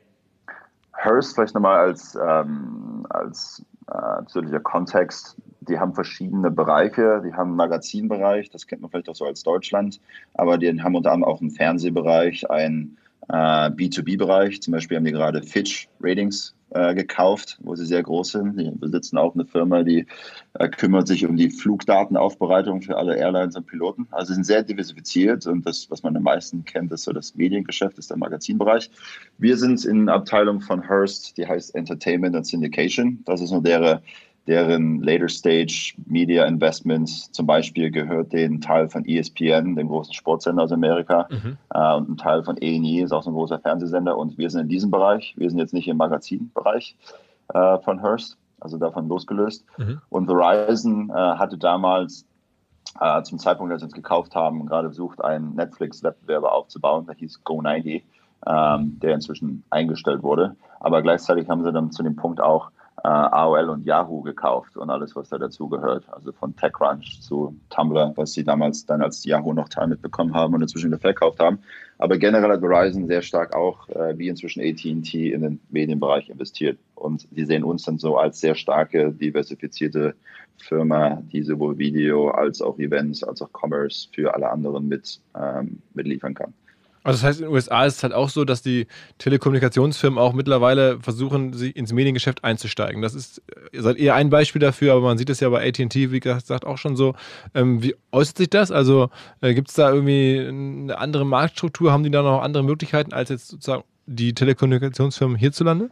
Hearst vielleicht nochmal als, ähm, als äh, zusätzlicher Kontext. Die haben verschiedene Bereiche. Die haben einen Magazinbereich, das kennt man vielleicht auch so als Deutschland, aber die haben unter anderem auch einen Fernsehbereich, einen äh, B zwei B-Bereich. Zum Beispiel haben die gerade Fitch Ratings äh, gekauft, wo sie sehr groß sind. Die besitzen auch eine Firma, die äh, kümmert sich um die Flugdatenaufbereitung für alle Airlines und Piloten. Also sie sind sehr diversifiziert und das, was man am meisten kennt, ist so das Mediengeschäft, ist der Magazinbereich. Wir sind in Abteilung von Hearst, die heißt Entertainment and Syndication. Das ist nur deren deren Later Stage Media Investments. Zum Beispiel gehört den Teil von E S P N, dem großen Sportsender aus Amerika, mhm. äh, und ein Teil von A and E ist auch so ein großer Fernsehsender. Und wir sind in diesem Bereich. Wir sind jetzt nicht im Magazinbereich äh, von Hearst, also davon losgelöst. Mhm. Und Verizon äh, hatte damals äh, zum Zeitpunkt, als wir uns gekauft haben, gerade versucht, einen Netflix-Wettbewerber aufzubauen. Der hieß Go neunzig, ähm, der inzwischen eingestellt wurde. Aber gleichzeitig haben sie dann zu dem Punkt auch A O L und Yahoo gekauft und alles, was da dazu gehört. Also von TechCrunch zu Tumblr, was sie damals dann als Yahoo noch Teil mitbekommen haben und inzwischen wieder verkauft haben. Aber generell hat Verizon sehr stark auch, äh, wie inzwischen A T and T, in den Medienbereich investiert. Und sie sehen uns dann so als sehr starke, diversifizierte Firma, die sowohl Video als auch Events, als auch Commerce für alle anderen mit, ähm, mitliefern kann. Also das heißt, in den U S A ist es halt auch so, dass die Telekommunikationsfirmen auch mittlerweile versuchen, sich ins Mediengeschäft einzusteigen. Das ist, ihr seid eher ein Beispiel dafür, aber man sieht es ja bei A T and T, wie gesagt, auch schon so. Ähm, wie äußert sich das? Also äh, gibt es da irgendwie eine andere Marktstruktur? Haben die da noch andere Möglichkeiten als jetzt sozusagen die Telekommunikationsfirmen hierzulande?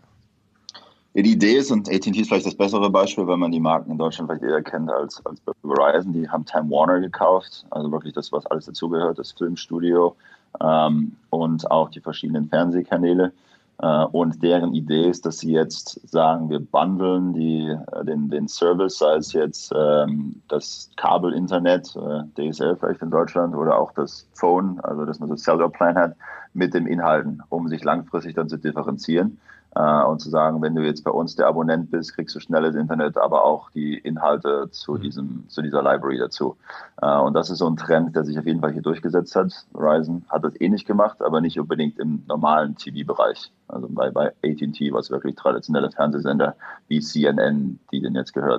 Ja, die Idee ist, und A T and T ist vielleicht das bessere Beispiel, wenn man die Marken in Deutschland vielleicht eher kennt als, als Verizon, die haben Time Warner gekauft, also wirklich das, was alles dazugehört, das Filmstudio, ähm, und auch die verschiedenen Fernsehkanäle. Äh, und deren Idee ist, dass sie jetzt sagen, wir bundeln die, äh, den, den Service, sei es jetzt ähm, das Kabel-Internet, äh, D S L vielleicht in Deutschland, oder auch das Phone, also dass man so Cellular-Plan hat, mit den Inhalten, um sich langfristig dann zu differenzieren. Und zu sagen, wenn du jetzt bei uns der Abonnent bist, kriegst du schnelles Internet, aber auch die Inhalte zu diesem, zu dieser Library dazu. Und das ist so ein Trend, der sich auf jeden Fall hier durchgesetzt hat. Verizon hat das ähnlich gemacht, aber nicht unbedingt im normalen T V-Bereich. Also bei, bei A T and T war es wirklich traditionelle Fernsehsender wie C N N, die denen jetzt gehört.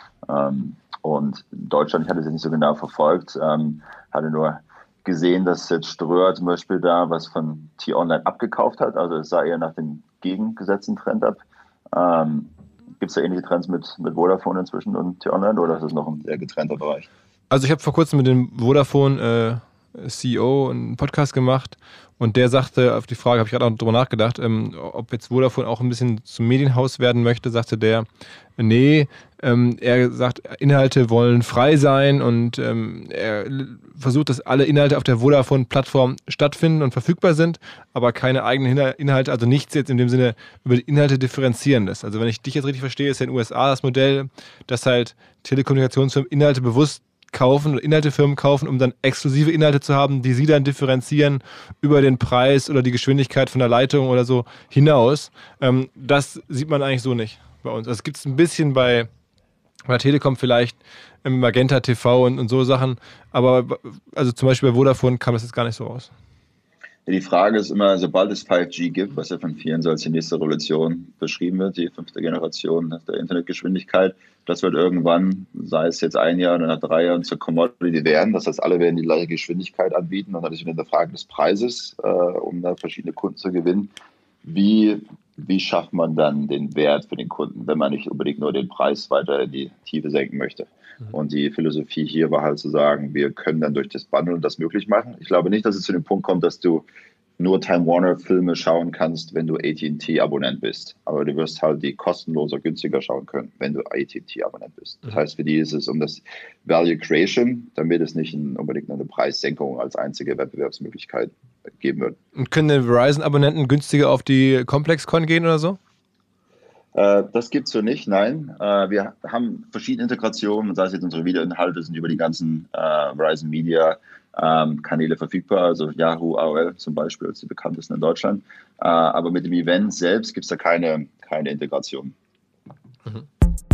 Und in Deutschland, ich hatte es nicht so genau verfolgt, hatte nur gesehen, dass jetzt Ströer zum Beispiel da was von T-Online abgekauft hat. Also es sah eher nach dem gegengesetzten Trend ab. Ähm, Gibt es da ähnliche Trends mit, mit Vodafone inzwischen und T-Online oder ist das noch ein sehr getrennter Bereich? Also ich habe vor kurzem mit dem Vodafone äh, C E O einen Podcast gemacht und der sagte, auf die Frage habe ich gerade auch drüber nachgedacht, ähm, ob jetzt Vodafone auch ein bisschen zum Medienhaus werden möchte, sagte der, nee, ähm, er sagt, Inhalte wollen frei sein und ähm, er versucht, dass alle Inhalte auf der Vodafone-Plattform stattfinden und verfügbar sind, aber keine eigenen Inhalte, also nichts jetzt in dem Sinne über die Inhalte differenzierendes. Also wenn ich dich jetzt richtig verstehe, ist ja in den U S A das Modell, dass halt Telekommunikationsfirmen Inhalte bewusst kaufen oder Inhaltefirmen kaufen, um dann exklusive Inhalte zu haben, die sie dann differenzieren über den Preis oder die Geschwindigkeit von der Leitung oder so hinaus. Ähm, das sieht man eigentlich so nicht bei uns. Das gibt es ein bisschen bei, bei Telekom vielleicht, im Magenta T V und, und so Sachen, aber also zum Beispiel bei Vodafone kam das jetzt gar nicht so raus. Die Frage ist immer, sobald es fünf G gibt, was ja von vielen so als die nächste Revolution beschrieben wird, die fünfte Generation der Internetgeschwindigkeit, das wird irgendwann, sei es jetzt ein Jahr oder nach drei Jahren, zur Commodity werden. Das heißt, alle werden die gleiche Geschwindigkeit anbieten und dann ist wieder eine Frage des Preises, äh, um da verschiedene Kunden zu gewinnen. Wie, wie schafft man dann den Wert für den Kunden, wenn man nicht unbedingt nur den Preis weiter in die Tiefe senken möchte? Und die Philosophie hier war halt zu sagen, wir können dann durch das Bundle das möglich machen. Ich glaube nicht, dass es zu dem Punkt kommt, dass du nur Time Warner Filme schauen kannst, wenn du A T und T-Abonnent bist. Aber du wirst halt die kostenloser, günstiger schauen können, wenn du A T und T-Abonnent bist. Das heißt, für die ist es um das Value Creation, damit es nicht ein, unbedingt eine Preissenkung als einzige Wettbewerbsmöglichkeit geben wird. Und können die Verizon-Abonnenten günstiger auf die ComplexCon gehen oder so? Das gibt es so nicht, nein. Wir haben verschiedene Integrationen, sei es jetzt unsere Videoinhalte sind über die ganzen äh, Verizon Media ähm, Kanäle verfügbar, also Yahoo, A O L zum Beispiel, als die bekanntesten in Deutschland. Äh, aber mit dem Event selbst gibt es da keine, keine Integration. Mhm.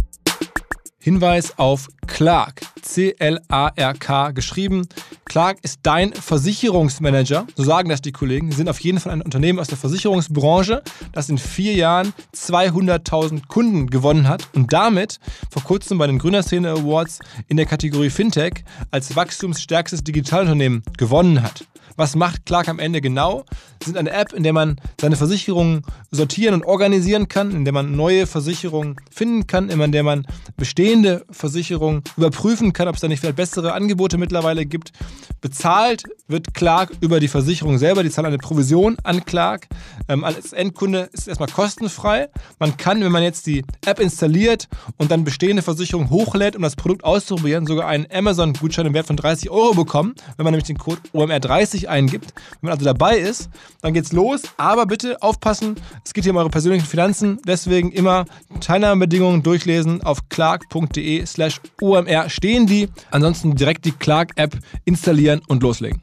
Hinweis auf Clark, C L A R K geschrieben. Clark ist dein Versicherungsmanager, so sagen das die Kollegen. Sie sind auf jeden Fall ein Unternehmen aus der Versicherungsbranche, das in vier Jahren zweihunderttausend Kunden gewonnen hat und damit vor kurzem bei den Gründerszene Awards in der Kategorie Fintech als wachstumsstärkstes Digitalunternehmen gewonnen hat. Was macht Clark am Ende genau? Es sind eine App, in der man seine Versicherungen sortieren und organisieren kann, in der man neue Versicherungen finden kann, in der man bestehende Versicherungen überprüfen kann, ob es da nicht vielleicht bessere Angebote mittlerweile gibt. Bezahlt wird Clark über die Versicherung selber, die zahlen eine Provision an Clark. Ähm, als Endkunde ist es erstmal kostenfrei. Man kann, wenn man jetzt die App installiert und dann bestehende Versicherungen hochlädt, um das Produkt auszuprobieren, sogar einen Amazon-Gutschein im Wert von dreißig Euro bekommen, wenn man nämlich den Code O M R dreißig eingibt. Wenn man also dabei ist, dann geht's los. Aber bitte aufpassen, es geht hier um eure persönlichen Finanzen. Deswegen immer Teilnahmebedingungen durchlesen. Auf clark.de slash OMR stehen die. Ansonsten direkt die Clark-App installieren und loslegen.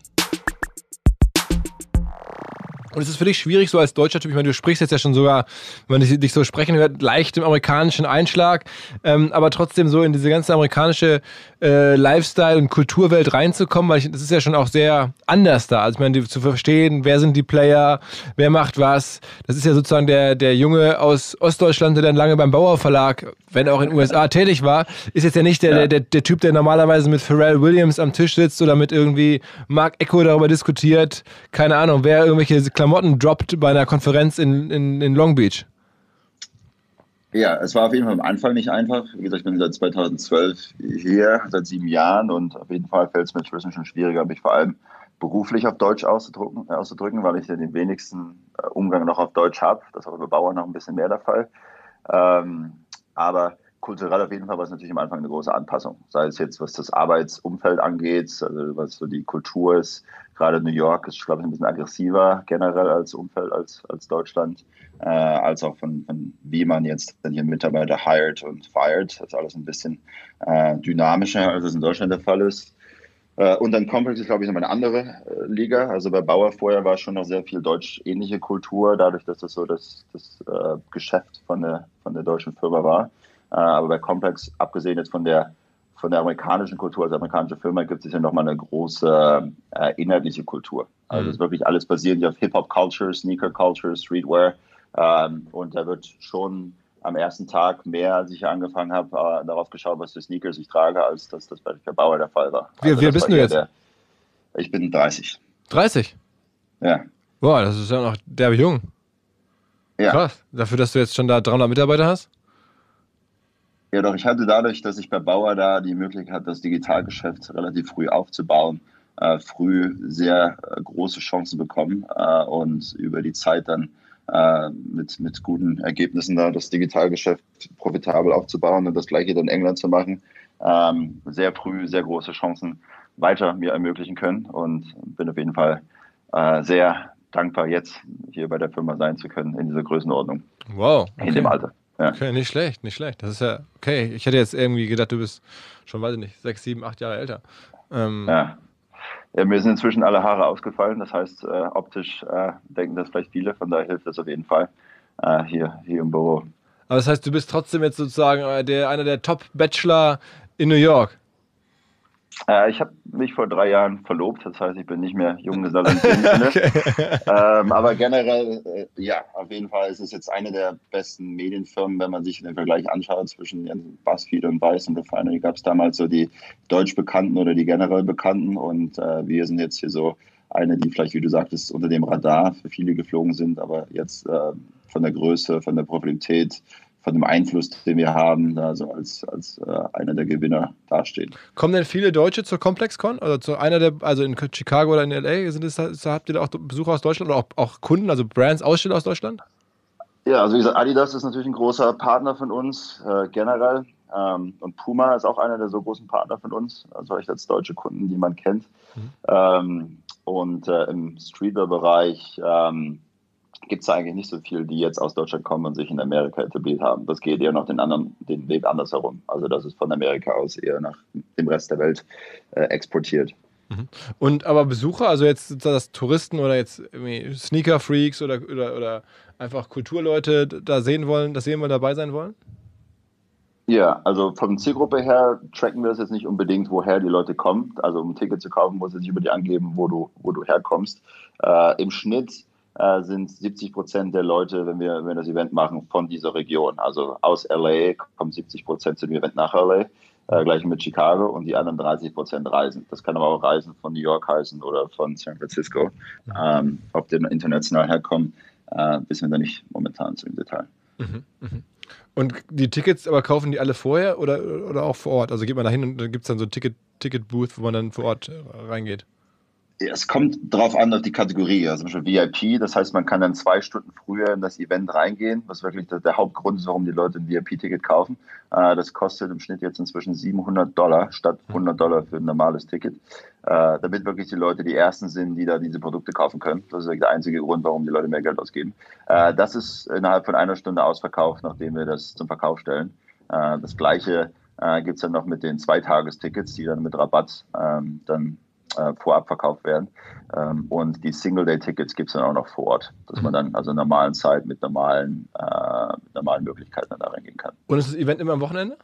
Und es ist für dich schwierig, so als deutscher Typ, ich meine, du sprichst jetzt ja schon sogar, wenn man dich, dich so sprechen hört, leicht im amerikanischen Einschlag, ähm, aber trotzdem so in diese ganze amerikanische äh, Lifestyle- und Kulturwelt reinzukommen, weil ich, das ist ja schon auch sehr anders da, also ich meine, die, zu verstehen, wer sind die Player, wer macht was, das ist ja sozusagen der, der Junge aus Ostdeutschland, der dann lange beim Bauer Verlag, wenn auch in den U S A tätig war, ist jetzt ja nicht der, ja. der, der, der Typ, der normalerweise mit Pharrell Williams am Tisch sitzt oder mit irgendwie Mark Echo darüber diskutiert, keine Ahnung, wer irgendwelche Klamotten droppt bei einer Konferenz in, in, in Long Beach. Ja, es war auf jeden Fall am Anfang nicht einfach. Wie gesagt, ich bin seit zweitausendzwölf hier, seit sieben Jahren und auf jeden Fall fällt es mir inzwischen schon schwieriger, mich vor allem beruflich auf Deutsch auszudrücken, auszudrücken weil ich ja den wenigsten äh, Umgang noch auf Deutsch habe. Das ist auch bei Bauern noch ein bisschen mehr der Fall. Ähm, aber kulturell auf jeden Fall war es natürlich am Anfang eine große Anpassung. Sei es jetzt, was das Arbeitsumfeld angeht, also was so die Kultur ist. Gerade New York ist, glaube ich, ein bisschen aggressiver generell als Umfeld als, als Deutschland. Äh, als auch von, von wie man jetzt dann hier Mitarbeiter hired und fired. Das ist alles ein bisschen äh, dynamischer, als es in Deutschland der Fall ist. Äh, und dann Complex ist, glaube ich, noch eine andere äh, Liga. Also bei Bauer vorher war schon noch sehr viel deutsch-ähnliche Kultur, dadurch, dass das so das, das äh, Geschäft von der, von der deutschen Firma war. Äh, aber bei Complex, abgesehen jetzt von der von der amerikanischen Kultur als amerikanische Firma, gibt es ja nochmal eine große äh, inhaltliche Kultur. Also es mhm. ist wirklich alles basierend auf Hip-Hop-Culture, Sneaker-Culture, Streetwear. Ähm, und da wird schon am ersten Tag mehr, als ich angefangen habe, äh, darauf geschaut, was für Sneakers ich trage, als dass das bei Bauer der Fall war. Wie, also wie bist du jetzt? Der, ich bin dreißig. dreißig? Ja. Boah, das ist ja noch derbe jung. Ja. Krass. Dafür, dass du jetzt schon da dreihundert Mitarbeiter hast? Ja, doch, ich hatte dadurch, dass ich bei Bauer da die Möglichkeit hatte, das Digitalgeschäft relativ früh aufzubauen, äh, früh sehr äh, große Chancen bekommen äh, und über die Zeit dann äh, mit, mit guten Ergebnissen da das Digitalgeschäft profitabel aufzubauen und das Gleiche dann in England zu machen. Ähm, sehr früh sehr große Chancen weiter mir ermöglichen können und bin auf jeden Fall äh, sehr dankbar, jetzt hier bei der Firma sein zu können in dieser Größenordnung. Wow. Okay. In dem Alter. Ja. Okay, nicht schlecht, nicht schlecht. Das ist ja okay. Ich hätte jetzt irgendwie gedacht, du bist schon, weiß ich nicht, sechs, sieben, acht Jahre älter. Ähm ja. ja, mir sind inzwischen alle Haare ausgefallen. Das heißt, äh, optisch äh, denken das vielleicht viele. Von daher hilft das auf jeden Fall äh, hier, hier im Büro. Aber das heißt, du bist trotzdem jetzt sozusagen der, einer der Top-Bachelor in New York? Äh, ich habe mich vor drei Jahren verlobt, das heißt, ich bin nicht mehr Junggeselle in dem Sinne. Okay. Ähm, aber generell, äh, ja, auf jeden Fall ist es jetzt eine der besten Medienfirmen, wenn man sich den Vergleich anschaut zwischen BuzzFeed und Vice und Refinery. Gab es damals so die deutsch Bekannten oder die generell Bekannten und äh, wir sind jetzt hier so eine, die vielleicht, wie du sagtest, unter dem Radar für viele geflogen sind, aber jetzt äh, von der Größe, von der Profilität, von dem Einfluss, den wir haben, also als, als äh, einer der Gewinner dastehen. Kommen denn viele Deutsche zur ComplexCon? Oder zu einer der, also in Chicago oder in L A, sind es, habt ihr da auch Besucher aus Deutschland oder auch, auch Kunden, also Brands, Aussteller aus Deutschland? Ja, also wie gesagt, Adidas ist natürlich ein großer Partner von uns, äh, generell. Ähm, und Puma ist auch einer der so großen Partner von uns, also ich als deutsche Kunden, die man kennt. Mhm. Ähm, und äh, im Streetwear-Bereich ähm, gibt es eigentlich nicht so viel, die jetzt aus Deutschland kommen und sich in Amerika etabliert haben. Das geht eher noch den anderen, den Weg andersherum. Also das ist von Amerika aus eher nach dem Rest der Welt äh, exportiert. Und aber Besucher, also jetzt das Touristen oder jetzt Sneaker-Freaks oder, oder, oder einfach Kulturleute da sehen wollen, dass sie mal dabei sein wollen? Ja, also von Zielgruppe her tracken wir das jetzt nicht unbedingt, woher die Leute kommen. Also um ein Ticket zu kaufen, muss es nicht über die angeben, wo du, wo du herkommst. Äh, Im Schnitt äh, sind siebzig Prozent der Leute, wenn wir, wenn wir das Event machen, von dieser Region. Also aus L A kommen siebzig Prozent zu dem Event nach L A, äh, gleich mit Chicago, und die anderen dreißig Prozent reisen. Das kann aber auch Reisen von New York heißen oder von San Francisco. Ähm, ob die international herkommen, äh, wissen wir da nicht momentan so im Detail. Mhm, mh. Und die Tickets aber kaufen die alle vorher oder, oder auch vor Ort? Also geht man da hin und dann gibt es dann so ein Ticket, Ticket-Booth, wo man dann vor Ort reingeht? Ja, es kommt drauf an, auf die Kategorie. Also zum Beispiel V I P, das heißt, man kann dann zwei Stunden früher in das Event reingehen, was wirklich der, der Hauptgrund ist, warum die Leute ein V I P-Ticket kaufen. Äh, das kostet im Schnitt jetzt inzwischen siebenhundert Dollar statt hundert Dollar für ein normales Ticket. Äh, damit wirklich die Leute die Ersten sind, die da diese Produkte kaufen können. Das ist der einzige Grund, warum die Leute mehr Geld ausgeben. Äh, das ist innerhalb von einer Stunde ausverkauft, nachdem wir das zum Verkauf stellen. Äh, das Gleiche äh, gibt es dann noch mit den Zweitagestickets, die dann mit Rabatt ähm, dann Äh, vorab verkauft werden. Ähm, und die Single-Day-Tickets gibt es dann auch noch vor Ort, dass man dann also in normalen Zeit mit normalen, äh, mit normalen Möglichkeiten dann da reingehen kann. Und ist das Event immer am Wochenende?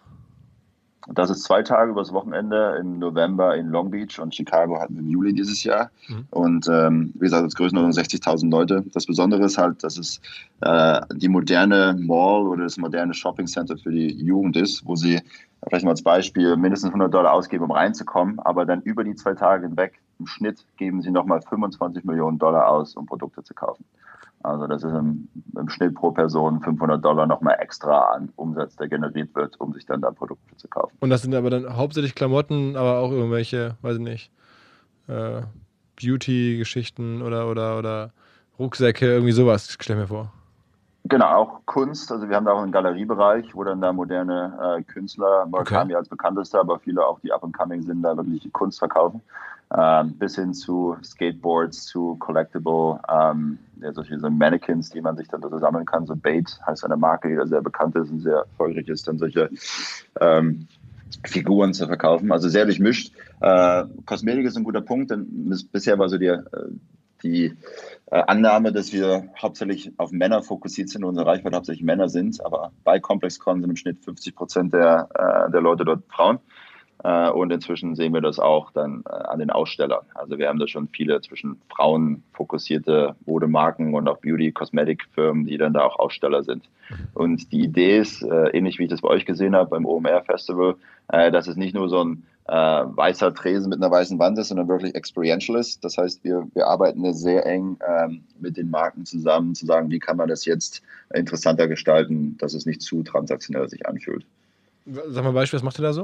Das ist zwei Tage übers Wochenende, im November in Long Beach, und Chicago hatten wir im Juli dieses Jahr. Mhm. Und ähm, wie gesagt, als Größenordnung sechzigtausend Leute. Das Besondere ist halt, dass es äh, die moderne Mall oder das moderne Shopping Center für die Jugend ist, wo sie vielleicht mal als Beispiel mindestens hundert Dollar ausgeben, um reinzukommen, aber dann über die zwei Tage hinweg im Schnitt geben sie nochmal fünfundzwanzig Millionen Dollar aus, um Produkte zu kaufen. Also das ist im, im Schnitt pro Person fünfhundert Dollar nochmal extra an Umsatz, der generiert wird, um sich dann da Produkte zu kaufen. Und das sind aber dann hauptsächlich Klamotten, aber auch irgendwelche, weiß ich nicht, äh, Beauty-Geschichten oder, oder, oder Rucksäcke, irgendwie sowas, stell mir vor. Genau, auch Kunst. Also wir haben da auch einen Galeriebereich, wo dann da moderne äh, Künstler, Murakami okay. als bekanntester, aber viele auch, die up-and-coming sind, da wirklich die Kunst verkaufen. Ähm, bis hin zu Skateboards, zu Collectible, ähm, ja, solche so Mannequins, die man sich dann so sammeln kann. So Bait heißt eine Marke, die da sehr bekannt ist und sehr erfolgreich ist, dann solche ähm, Figuren zu verkaufen. Also sehr durchmischt. Äh, Kosmetik ist ein guter Punkt, denn bisher war so die, die äh, Annahme, dass wir hauptsächlich auf Männer fokussiert sind, unsere Reichweite hauptsächlich Männer sind, aber bei ComplexCon sind im Schnitt fünfzig Prozent der, äh, der Leute dort Frauen. Und inzwischen sehen wir das auch dann an den Ausstellern. Also wir haben da schon viele zwischen Frauen fokussierte Modemarken und auch Beauty-Kosmetik-Firmen, die dann da auch Aussteller sind. Und die Idee ist, ähnlich wie ich das bei euch gesehen habe beim O M R-Festival, dass es nicht nur so ein äh, weißer Tresen mit einer weißen Wand ist, sondern wirklich experiential ist. Das heißt, wir, wir arbeiten sehr eng ähm, mit den Marken zusammen, zu sagen, wie kann man das jetzt interessanter gestalten, dass es nicht zu transaktionell sich anfühlt. Sag mal ein Beispiel, was macht ihr da so?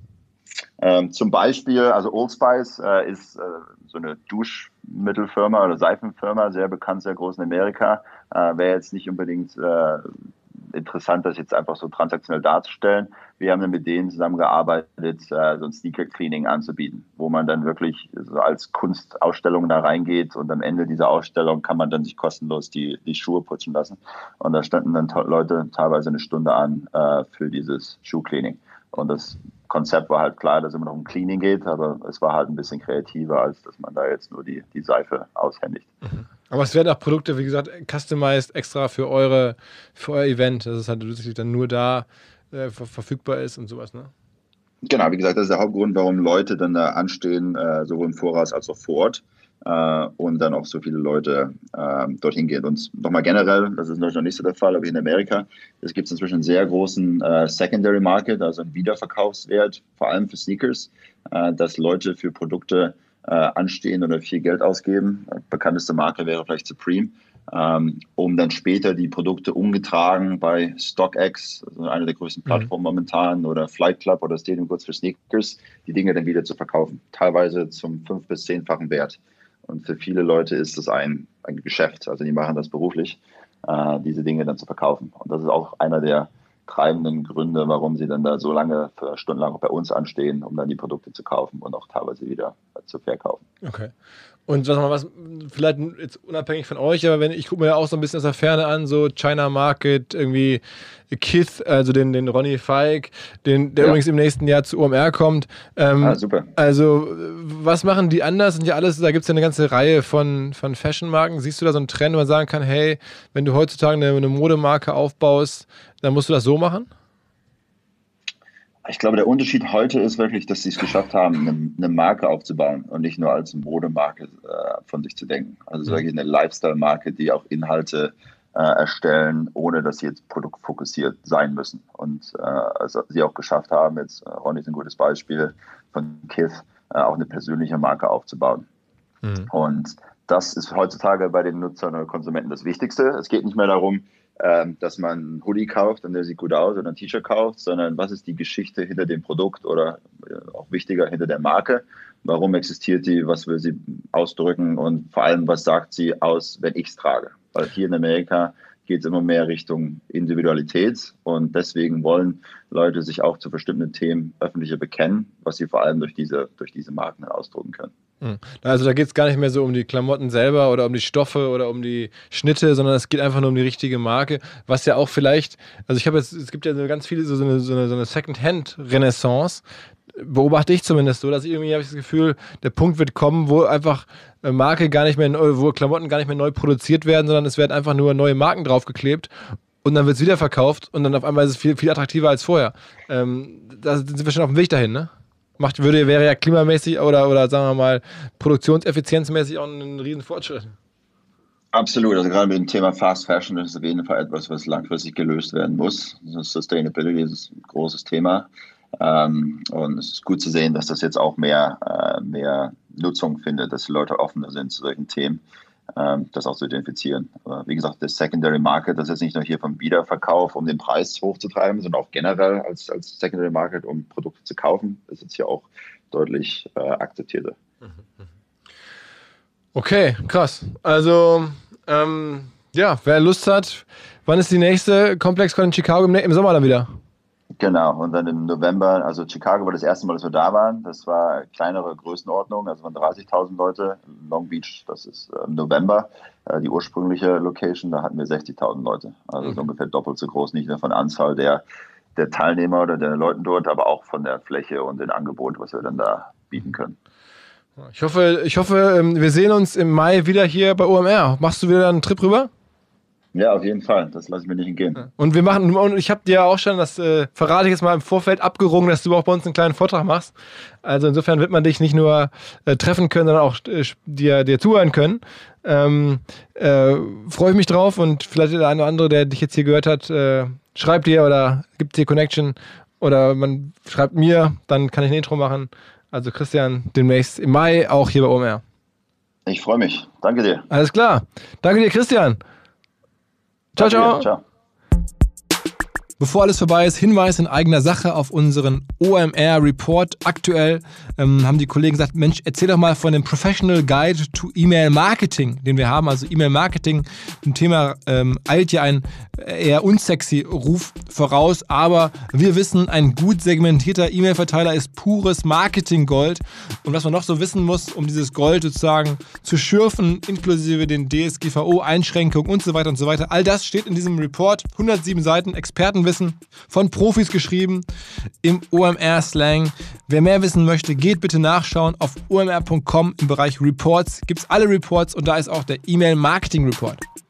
Ähm, zum Beispiel, also Old Spice äh, ist äh, so eine Duschmittelfirma oder Seifenfirma, sehr bekannt, sehr groß in Amerika. Äh, Wäre jetzt nicht unbedingt äh, interessant, das jetzt einfach so transaktionell darzustellen. Wir haben dann mit denen zusammengearbeitet, äh, so ein Sneaker-Cleaning anzubieten, wo man dann wirklich so als Kunstausstellung da reingeht und am Ende dieser Ausstellung kann man dann sich kostenlos die, die Schuhe putzen lassen. Und da standen dann Leute teilweise eine Stunde an äh, für dieses Schuhcleaning. Und das Konzept war halt klar, dass es immer noch um Cleaning geht, aber es war halt ein bisschen kreativer, als dass man da jetzt nur die, die Seife aushändigt. Mhm. Aber es werden auch Produkte, wie gesagt, customized extra für eure, für euer Event, dass es halt wirklich dann nur da äh, verfügbar ist und sowas, ne? Genau, wie gesagt, das ist der Hauptgrund, warum Leute dann da anstehen, äh, sowohl im Voraus als auch vor Ort. Uh, und dann auch so viele Leute uh, dorthin gehen. Und nochmal generell, das ist noch nicht so der Fall, aber in Amerika, es gibt inzwischen einen sehr großen uh, Secondary Market, also einen Wiederverkaufswert, vor allem für Sneakers, uh, dass Leute für Produkte uh, anstehen oder viel Geld ausgeben. Bekannteste Marke wäre vielleicht Supreme, um, um dann später die Produkte umgetragen bei StockX, also eine der größten Plattformen mhm. momentan, oder Flight Club oder Stadium Goods für Sneakers, die Dinge dann wieder zu verkaufen. Teilweise zum fünf- bis zehnfachen Wert. Und für viele Leute ist das ein, ein Geschäft, also die machen das beruflich, äh, diese Dinge dann zu verkaufen. Und das ist auch einer der treibenden Gründe, warum sie dann da so lange, für stundenlang bei uns anstehen, um dann die Produkte zu kaufen und auch teilweise wieder äh, zu verkaufen. Okay. Und sag mal was, vielleicht jetzt unabhängig von euch, aber wenn ich gucke mir ja auch so ein bisschen aus der Ferne an, so China Market, irgendwie Kith, also den, den Ronny Feig, den, der ja. übrigens im nächsten Jahr zu O M R kommt. Ähm, ah, super. Also, was machen die anders? Sind ja alles, da gibt es ja eine ganze Reihe von, von Fashion-Marken. Siehst du da so einen Trend, wo man sagen kann, hey, wenn du heutzutage eine, eine Modemarke aufbaust, dann musst du das so machen? Ich glaube, der Unterschied heute ist wirklich, dass sie es geschafft haben, eine, eine Marke aufzubauen und nicht nur als Modemarke äh, von sich zu denken. Also wirklich eine Lifestyle-Marke, die auch Inhalte äh, erstellen, ohne dass sie jetzt produktfokussiert sein müssen. Und äh, also sie auch geschafft haben, jetzt äh, Ronny ist ein gutes Beispiel von Kith, äh, auch eine persönliche Marke aufzubauen. Mhm. Und das ist heutzutage bei den Nutzern oder Konsumenten das Wichtigste. Es geht nicht mehr darum, dass man einen Hoodie kauft und der sieht gut aus oder ein T-Shirt kauft, sondern was ist die Geschichte hinter dem Produkt oder auch wichtiger hinter der Marke? Warum existiert die? Was will sie ausdrücken? Und vor allem, was sagt sie aus, wenn ich es trage? Weil hier in Amerika geht es immer mehr Richtung Individualität und deswegen wollen Leute sich auch zu bestimmten Themen öffentlicher bekennen, was sie vor allem durch diese, durch diese Marken ausdrücken können. Also da geht es gar nicht mehr so um die Klamotten selber oder um die Stoffe oder um die Schnitte, sondern es geht einfach nur um die richtige Marke, was ja auch vielleicht, also ich habe jetzt, es gibt ja so ganz viele, so eine, so eine, so eine Second-Hand-Renaissance, beobachte ich zumindest so, dass irgendwie habe ich das Gefühl, der Punkt wird kommen, wo einfach Marke gar nicht mehr, wo Klamotten gar nicht mehr neu produziert werden, sondern es werden einfach nur neue Marken draufgeklebt und dann wird es wieder verkauft und dann auf einmal ist es viel, viel attraktiver als vorher. Ähm, da sind wir schon auf dem Weg dahin, ne? Macht, würde, wäre ja klimamäßig oder, oder sagen wir mal produktionseffizienzmäßig auch ein riesen Fortschritt. Absolut, also gerade mit dem Thema Fast Fashion ist es auf jeden Fall etwas, was langfristig gelöst werden muss. Sustainability ist ein großes Thema ähm, und es ist gut zu sehen, dass das jetzt auch mehr, äh, mehr Nutzung findet, dass die Leute offener sind zu solchen Themen, ähm, das auch zu identifizieren. Aber wie gesagt, das Secondary Market, das ist nicht nur hier vom Wiederverkauf, um den Preis hochzutreiben, sondern auch generell als, als Secondary Market, um Produkte zu kaufen, ist jetzt hier auch deutlich äh, akzeptierter. Okay, krass. Also, ähm, ja, wer Lust hat, wann ist die nächste ComplexCon in Chicago? Im, im Sommer dann wieder? Genau, und dann im November, also Chicago war das erste Mal, dass wir da waren. Das war kleinere Größenordnung, also waren dreißigtausend Leute. Long Beach, das ist im November, äh, die ursprüngliche Location, da hatten wir sechzigtausend Leute. Also mhm. ungefähr doppelt so groß, nicht nur von der Anzahl der, der Teilnehmer oder der Leuten dort, aber auch von der Fläche und dem Angebot, was wir dann da bieten können. Ich hoffe, ich hoffe, wir sehen uns im Mai wieder hier bei O M R. Machst du wieder einen Trip rüber? Ja, auf jeden Fall. Das lasse ich mir nicht entgehen. Und wir machen, und ich habe dir auch schon, das äh, verrate ich jetzt mal im Vorfeld, abgerungen, dass du auch bei uns einen kleinen Vortrag machst. Also insofern wird man dich nicht nur äh, treffen können, sondern auch äh, dir, dir zuhören können. Ähm, äh, freue ich mich drauf und vielleicht der eine oder andere, der dich jetzt hier gehört hat, äh, schreibt dir oder gibt dir Connection oder man schreibt mir, dann kann ich ein Intro machen. Also Christian, demnächst im Mai auch hier bei O M R. Ich freue mich. Danke dir. Alles klar. Danke dir, Christian. Ciao, ciao. Ciao. Bevor alles vorbei ist, Hinweis in eigener Sache auf unseren O M R-Report. Aktuell ähm, haben die Kollegen gesagt, Mensch, erzähl doch mal von dem Professional Guide to E-Mail Marketing, den wir haben. Also E-Mail Marketing, ein Thema ähm, eilt ja ein eher unsexy Ruf voraus, aber wir wissen, ein gut segmentierter E-Mail-Verteiler ist pures Marketing-Gold. Und was man noch so wissen muss, um dieses Gold sozusagen zu schürfen, inklusive den D S G V O-Einschränkungen und so weiter und so weiter, all das steht in diesem Report. hundertsieben Seiten, Expertenwissen von Profis geschrieben im O M R-Slang. Wer mehr wissen möchte, geht bitte nachschauen. Auf O M R Punkt com im Bereich Reports gibt es alle Reports und da ist auch der E-Mail-Marketing-Report.